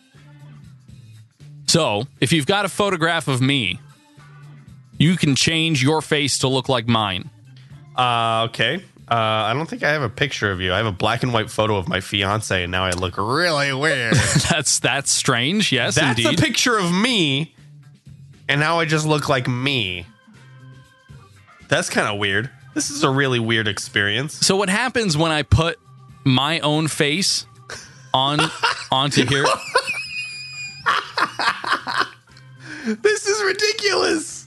So if you've got a photograph of me, you can change your face to look like mine. Uh, okay. Uh, I don't think I have a picture of you. I have a black and white photo of my fiance, and now I look really weird. That's that's strange. Yes, That's indeed. a picture of me, and now I just look like me. That's kind of weird. This is a really weird experience. So what happens when I put my own face on onto here? This is ridiculous.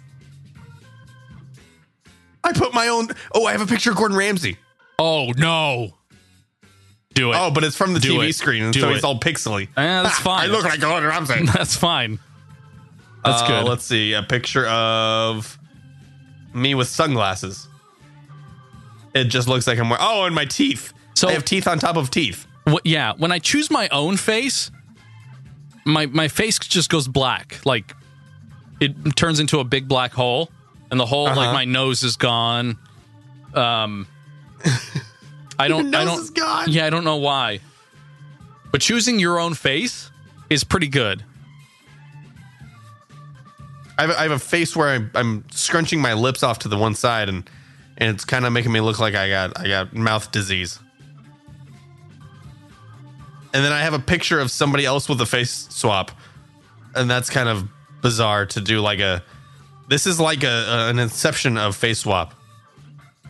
I put my own. Oh, I have a picture of Gordon Ramsay. Oh no! Do it. Oh, but it's from the Do T V it. screen, and Do so it. he's all pixely. Eh, that's fine. I look like Gordon Ramsay. That's fine. That's Uh, good. Let's see. A picture of me with sunglasses. It just looks like I'm wearing. Oh, and my teeth. So- I have teeth on top of teeth. What, yeah, when I choose my own face, my my face just goes black. Like it turns into a big black hole, and the whole Uh-huh. like my nose is gone. Um, I don't. I nose don't. is gone. Yeah, I don't know why. But choosing your own face is pretty good. I have, I have a face where I'm, I'm scrunching my lips off to the one side, and and it's kind of making me look like I got I got mouth disease. And then I have a picture of somebody else with a face swap, and that's kind of bizarre to do. Like a, this is like a, a an inception of face swap,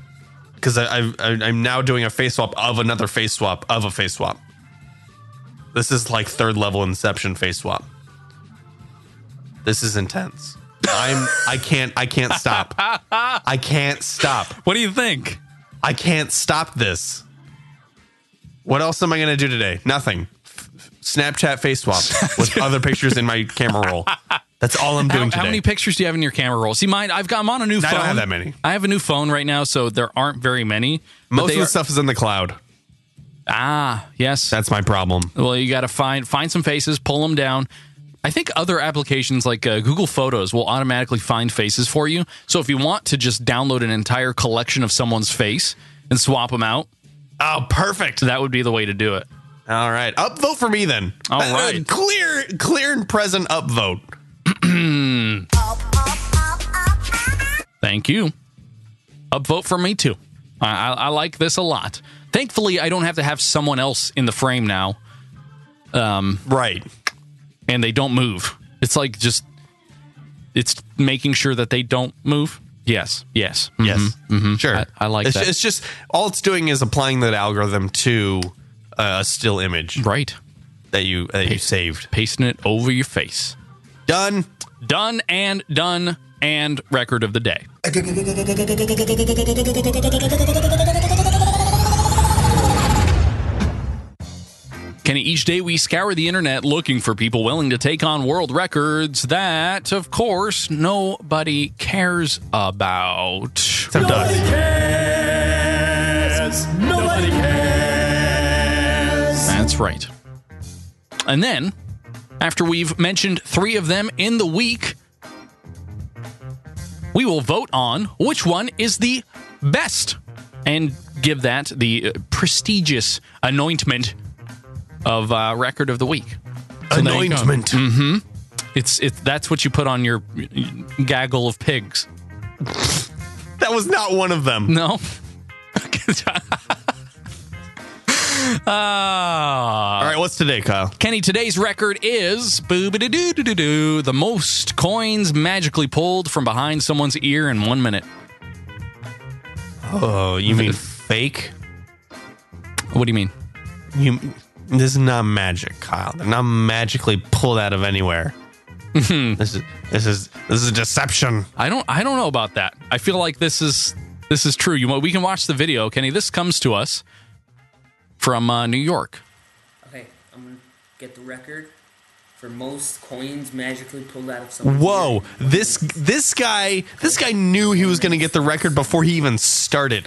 because I, I I'm now doing a face swap of another face swap of a face swap. This is like third level Inception face swap. This is intense. I'm I can't I can't stop. I can't stop. What do you think? I can't stop this. What else am I going to do today? Nothing. Snapchat face swap with other pictures in my camera roll. That's all I'm doing How, today. how many pictures do you have in your camera roll? See, mine, I've got, I'm on a new I phone. don't have that many. I have a new phone right now, so there aren't very many. but Most they of the are- stuff is in the cloud. Ah, yes. That's my problem. Well, you got to find find some faces, pull them down. I think other applications like uh, Google Photos will automatically find faces for you. So if you want to just download an entire collection of someone's face and swap them out, Oh, perfect. that would be the way to do it. All right. Upvote for me then. All Uh, right. Clear, clear and present upvote. Thank you. Upvote for me too. I, I, I like this a lot. Thankfully, I don't have to have someone else in the frame now. Um, Right. and they don't move. It's like just, it's making sure that they don't move. Yes, yes, Yes. mhm. Sure. I, I like it's, that. It's just, all it's doing is applying that algorithm to uh, a still image Right, that you that you saved. pasting it over your face. Done. Done and done and record of the day. Kenny, each day we scour the internet looking for people willing to take on world records that, of course, nobody cares about. Except us. That's right. And then, after we've mentioned three of them in the week, we will vote on which one is the best and give that the uh, prestigious anointment of uh, record of the week. So there you go. Anointment. It's it's that's what you put on your gaggle of pigs. That was not one of them. No. Ah. All right, what's today, Kyle? Kenny, today's record is boo-ba-da-doo-doo-doo-doo, the most coins magically pulled from behind someone's ear in one minute. Oh, you mean fake? What do you mean? You. This is not magic, Kyle. They're not magically pulled out of anywhere. this is this is this is deception. I don't I don't know about that. I feel like this is this is true. You we can watch the video, Kenny. This comes to us from uh, New York. Okay, I'm gonna get the record for most coins magically pulled out of someone's Whoa, ear. this this guy this guy knew he was going to get the record before he even started.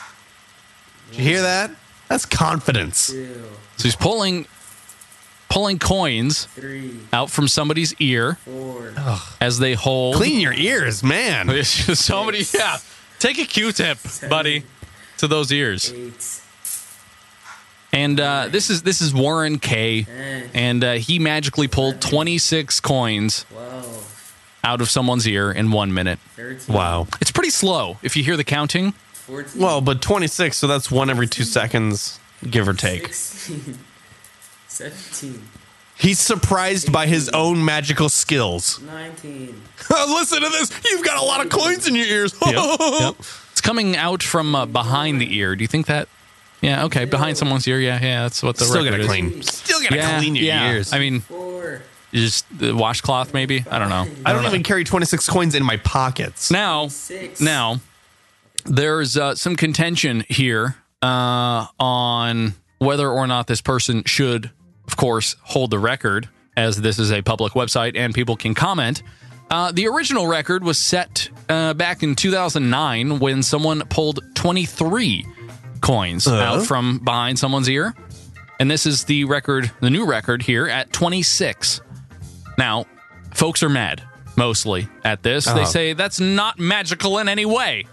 Did you hear that? That's confidence. Two, So he's pulling pulling coins three, out from somebody's ear four, as they hold. Clean your ears, man. Somebody, yeah. Take a Q-tip, buddy, to those ears. eight, And uh, this is this is Warren K. ten, And uh, he magically pulled twenty-six coins twelve, out of someone's ear in one minute. thirteen, Wow. It's pretty slow if you hear the counting. fourteen, Well, but twenty-six, so that's one every two seconds, give or take. sixteen, seventeen, He's surprised by his own magical skills. nineteen, Listen to this. You've got a lot of coins in your ears. Yep. It's coming out from uh, behind the ear. Do you think that? Yeah, okay. Behind someone's ear. Yeah, yeah. That's what the Still record gotta is. clean. Still gotta Yeah, clean your yeah. ears. I mean, four, just the washcloth, maybe. I don't know. I don't even carry twenty-six coins in my pockets. Now, six. now, there's uh, some contention here uh, on whether or not this person should, of course, hold the record, as this is a public website and people can comment. Uh, the original record was set uh, back in two thousand nine when someone pulled twenty-three coins Uh? out from behind someone's ear. And this is the record, the new record here at twenty-six. Now, folks are mad, mostly, at this. They Oh. say that's not magical in any way.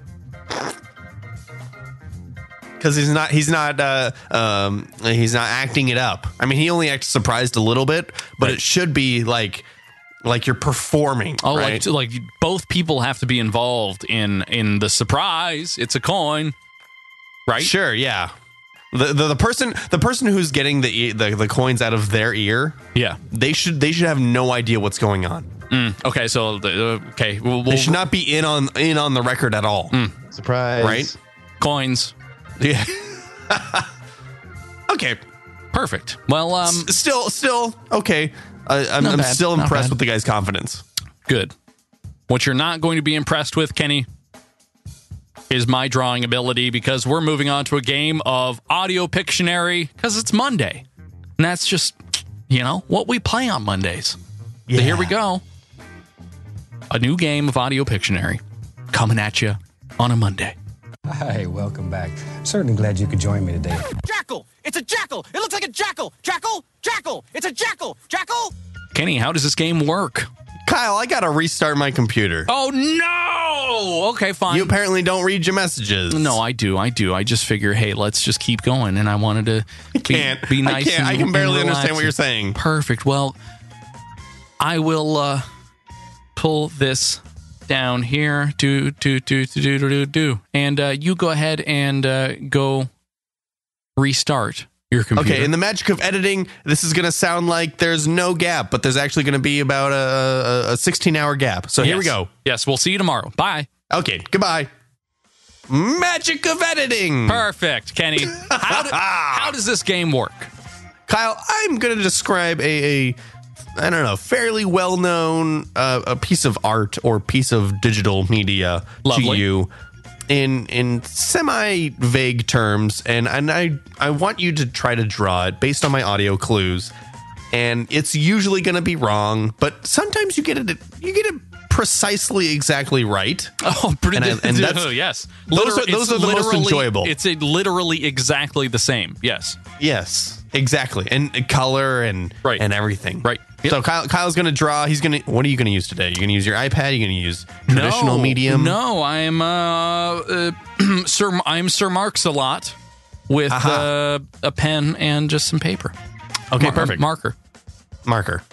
Because he's not he's not uh, um, he's not acting it up. I mean, he only acts surprised a little bit, but Right. it should be like like you're performing. Oh, right? like like both people have to be involved in in the surprise. It's a coin, right? Sure, yeah. The, the the person the person who's getting the, e- the the coins out of their ear, Yeah. they should they should have no idea what's going on. Mm, okay. So uh, okay, we'll, They we'll should not be in on in on the record at all. Surprise. Right? coins. Yeah. Okay. Perfect. Well, um, S- still, still okay. Uh, I'm, Not I'm bad, still not impressed bad. with the guy's confidence. good. What you're not going to be impressed with, Kenny, is my drawing ability, because we're moving on to a game of Audio Pictionary because it's Monday. And that's just, you know, what we play on Mondays. Yeah. So here we go. A new game of Audio Pictionary coming at you on a Monday. Hi, welcome back. Certainly glad you could join me today. Jackal! It's a jackal! It looks like a jackal! Jackal! Jackal! It's a jackal! Jackal! Kenny, how does this game work? Kyle, I gotta restart my computer. Oh, no! Okay, fine. You apparently don't read your messages. No, I do. I do. I just figure, hey, let's just keep going. And I wanted to I be, can't. be nice. I can't. And, I can barely and understand what relaxing. you're saying. Perfect. Well, I will uh, pull this down here. Do, do, do, do, do, do, do. And uh, you go ahead and uh, go restart your computer. Okay, in the magic of editing, this is going to sound like there's no gap, but there's actually going to be about a, a sixteen-hour gap. So here we Yes. go. Yes, we'll see you tomorrow. Bye. Okay, goodbye. Magic of editing. Perfect, Kenny. How, do, how does this game work? Kyle, I'm going to describe a, a, I don't know, fairly well-known uh, a piece of art or piece of digital media Lovely. to you in in semi-vague terms, and, and I, I want you to try to draw it based on my audio clues. And it's usually going to be wrong, but sometimes you get it you get it precisely exactly right. Oh, pretty And I- and that's- oh, yes. those are- Liter- those it's are the most literally- enjoyable. It's a, literally exactly the same. Yes. Yes, exactly. And color and Right. and everything. Right. So Kyle, Kyle's going to draw. He's going to. What are you going to use today? You're going to use your iPad. You're going to use traditional no, medium. No, I'm uh, uh Sir. I'm Sir Marks a lot with Aha. uh, a pen and just some paper. Okay, Mar- perfect. Marker. Marker.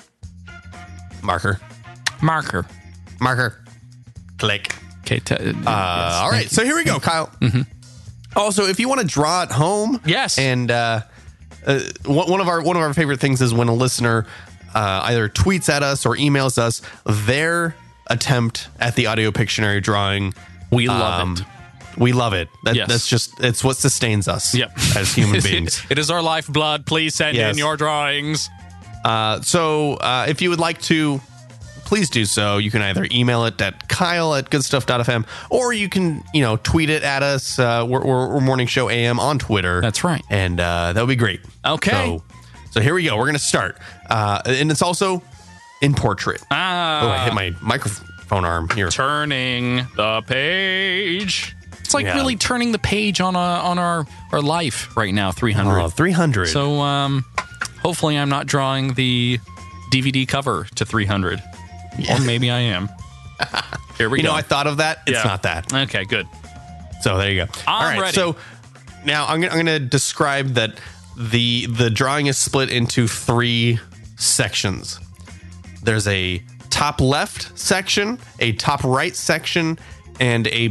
Marker. Marker. Marker. Click. Okay. T- uh, yes, Uh, all right. thank you. So here we go, Kyle. Mm-hmm. Also, if you want to draw at home, Yes. and uh, uh, one one of our one of our favorite things is when a listener uh, either tweets at us or emails us their attempt at the Audio Pictionary drawing. We love it. We love it. That, Yes. That's just it's what sustains us Yep. as human beings. It is our lifeblood. Please send Yes. in your drawings. Uh, so uh, if you would like to, please do so. You can either email it at Kyle at goodstuff dot f m, or you can, you know, tweet it at us. Uh, we're, we're, we're Morning Show A M on Twitter. That's right. And uh, that would be great. Okay. So, so here we go. We're going to start. Uh, and it's also in portrait. Ah. Oh, I hit my microphone arm here. Turning the page. It's like Yeah. really turning the page on a, on our, our life right now, three hundred. Oh, three hundred. So um, hopefully I'm not drawing the D V D cover to three hundred. Or maybe I am. Here we you go. know, I thought of that. It's Yeah. not that. Okay, good. So there you go. I'm All right. ready. So now I'm gonna, I'm going to describe that the the drawing is split into three sections. There's a top left section, a top right section, and a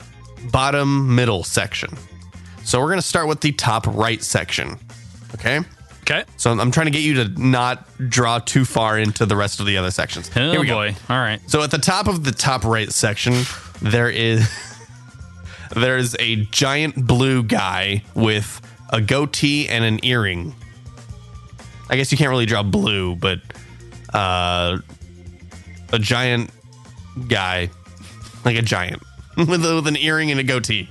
bottom middle section. So we're going to start with the top right section. Okay. Okay. So I'm trying to get you to not draw too far into the rest of the other sections. Oh, Here we go. boy. All right. So at the top of the top right section, there is there's a giant blue guy with a goatee and an earring. I guess you can't really draw blue, but uh, a giant guy, like a giant with, a, with an earring and a goatee.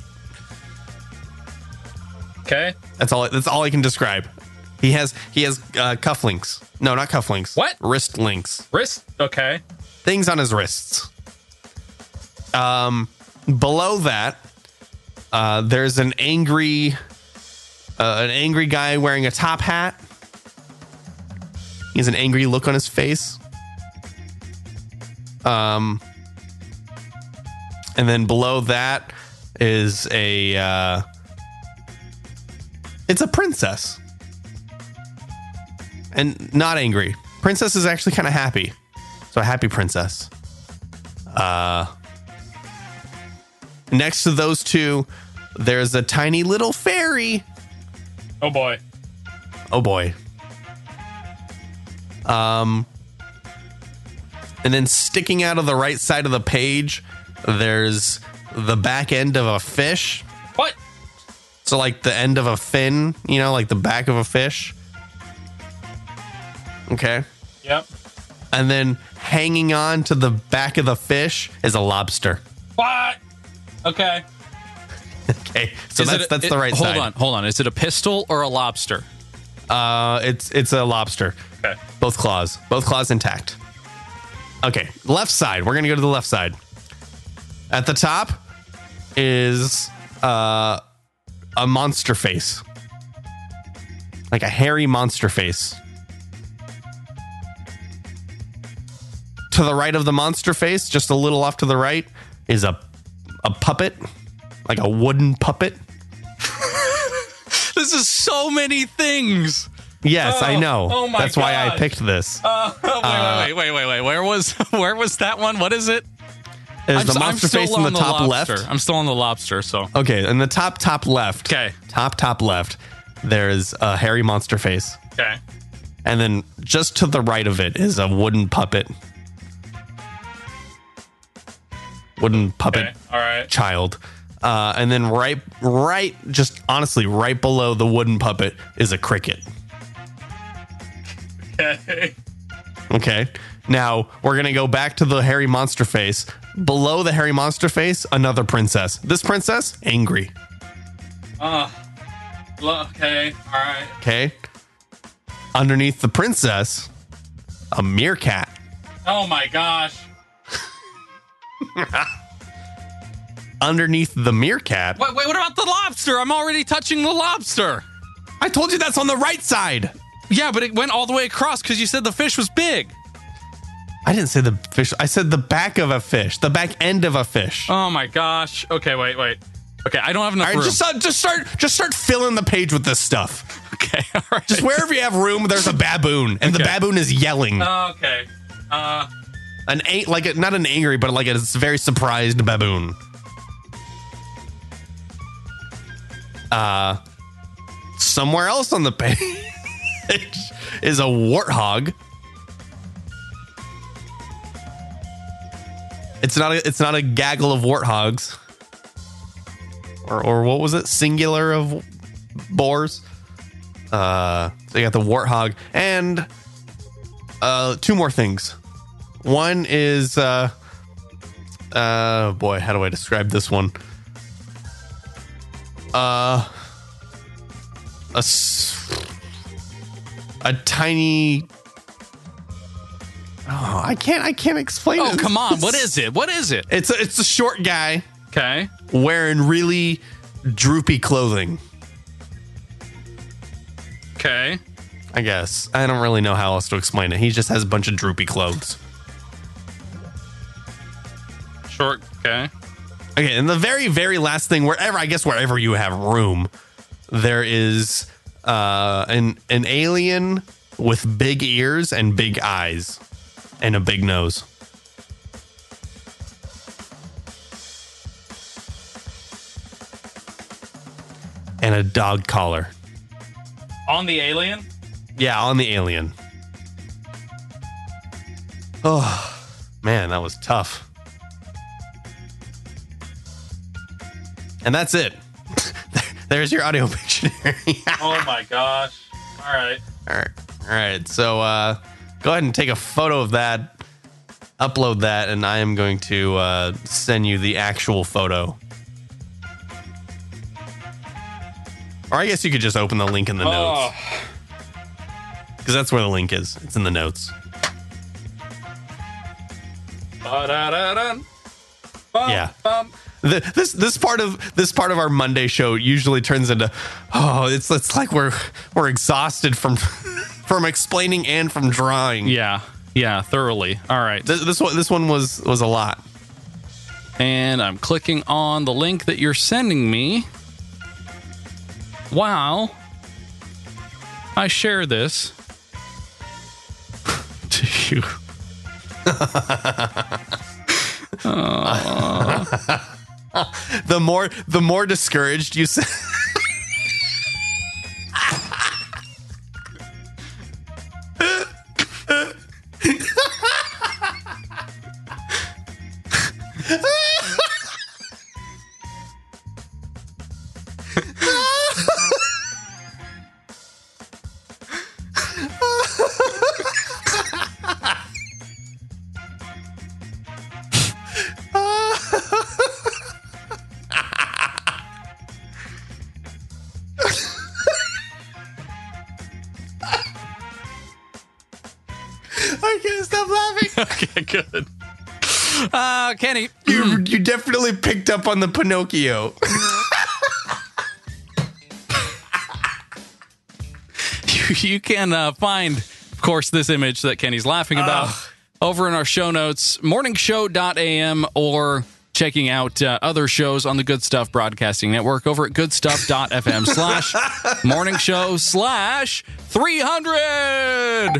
Okay. That's all. That's all I can describe. He has he has uh, cufflinks. No, not cufflinks. What? Wrist links. Wrist. Okay. Things on his wrists. Um, below that, uh, there's an angry, uh, an angry guy wearing a top hat. He has an angry look on his face. Um, and then below that is a, uh, it's a princess. And not angry. Princess is actually kind of happy. So a happy princess. Uh, next to those two, there's a tiny little fairy. Oh, boy. Oh, boy. Um, and then sticking out of the right side of the page, there's the back end of a fish. What? So like the end of a fin, you know, like the back of a fish. Okay. Yep. And then hanging on to the back of the fish is a lobster. What? Okay. Okay. So Is that's it a- that's it- the right hold side. on, hold on. Is it a pistol or a lobster? Uh, it's it's a lobster. Okay. Both claws. Both claws intact. Okay. Left side. We're gonna go to the left side. At the top is uh, a monster face, like a hairy monster face. To the right of the monster face, just a little off to the right, is a a puppet, like a wooden puppet. This is so many things. Yes, Oh, I know. oh my That's why I gosh. picked this. Uh, wait, Uh, wait, wait, wait, wait, wait. Where was where was that one? What is it? Is I'm the s- I'm monster still face in the on top lobster. left? I'm still on the lobster. So Okay, in the top top left. Okay. Top top left. There's a hairy monster face, okay. and then just to the right of it is a wooden puppet. Wooden puppet Okay. All right. child. Uh, and then right, right, just honestly, right below the wooden puppet is a cricket. Okay. Okay. Now we're gonna go back to the hairy monster face. Below the hairy monster face, another princess. This princess, angry. Uh, lo- okay. All right. Okay. Underneath the princess, a meerkat. Oh my gosh. Underneath the meerkat, Wait, wait. What about the lobster? I'm already touching the lobster. I told you that's on the right side. Yeah, but it went all the way across because you said the fish was big. I didn't say the fish. I said the back of a fish, the back end of a fish. Oh my gosh. Okay. Wait. Wait. Okay. I don't have enough All right, room. just uh, just start just start filling the page with this stuff. okay. All right. Just wherever you have room, there's a baboon, and the Okay. baboon is yelling. Okay. Uh. An a- like a, not an angry, but like a very surprised baboon. Uh, somewhere else on the page is a warthog. It's not a, it's not a gaggle of warthogs, or or what was it? Singular of boars. Uh, so you got the warthog and uh, two more things. One is uh, uh, boy, how do I describe this one? Uh, a s- a tiny. Oh, I can't. I can't explain it. Oh, come on. What is it? What is it? It's a, it's a short guy Okay. wearing really droopy clothing. Okay. I guess I don't really know how else to explain it. He just has a bunch of droopy clothes. Short. Okay. Okay, and the very, very last thing, wherever I guess wherever you have room, there is uh, an an alien with big ears and big eyes and a big nose. And a dog collar. On the alien. Yeah, on the alien. Oh, man, that was tough. And that's it. There's your audio dictionary. Oh my gosh. All right. All right. All right. So uh, go ahead and take a photo of that, upload that, and I am going to uh, send you the actual photo. Or I guess you could just open the link in the notes. Because that's where the link is. It's in the notes. Ba-da-da-dun. Bum, Yeah. bum. The, this this part of this part of our Monday show usually turns into oh it's it's like we're we're exhausted from from explaining and from drawing. Yeah. Yeah. Thoroughly. All right. This, this one this one was was a lot. And I'm clicking on the link that you're sending me. Wow. I share this to you. Oh. The more the more discouraged you say. I can't stop laughing. Okay, good. Uh, Kenny, You you definitely picked up on the Pinocchio. you, you can uh, find, of course, this image that Kenny's laughing about over in our show notes, morning show dot a m, or checking out uh, other shows on the Good Stuff Broadcasting Network over at goodstuff dot f m slash morning show slash three hundred.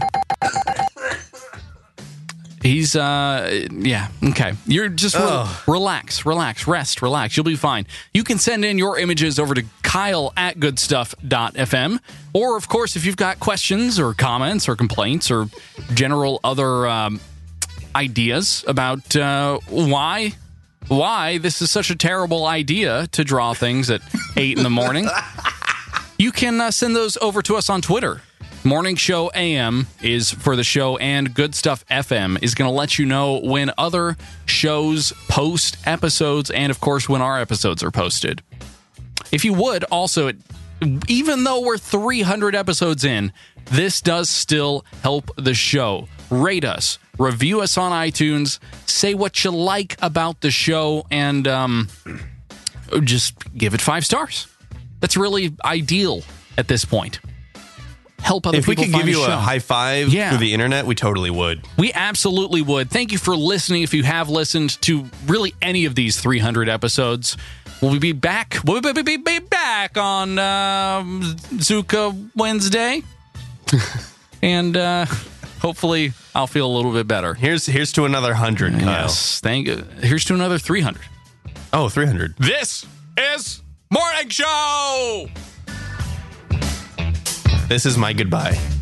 He's, uh, yeah, okay. You're just re- Oh. relax, relax, rest, relax. You'll be fine. You can send in your images over to Kyle at goodstuff dot f m. Or, of course, if you've got questions or comments or complaints or general other um, ideas about uh, why, why this is such a terrible idea to draw things at eight in the morning, you can uh, send those over to us on Twitter. Morning Show A M is for the show, and Good Stuff F M is going to let you know when other shows post episodes and, of course, when our episodes are posted. If you would, also, even though we're three hundred episodes in, this does still help the show. Rate us, review us on iTunes, say what you like about the show, and um, just give it five stars. That's really ideal at this point. Help other If we people could find give the you show. a high five Yeah. through the internet, we totally would. We absolutely would. Thank you for listening. If you have listened to really any of these three hundred episodes, we'll be back. We'll be, be, be back on um, Zuka Wednesday, and uh, hopefully I'll feel a little bit better. Here's here's to another hundred, Kyle. Yes, thank you. Here's to another three hundred. Oh, three hundred. This is Morning Show. This is my goodbye.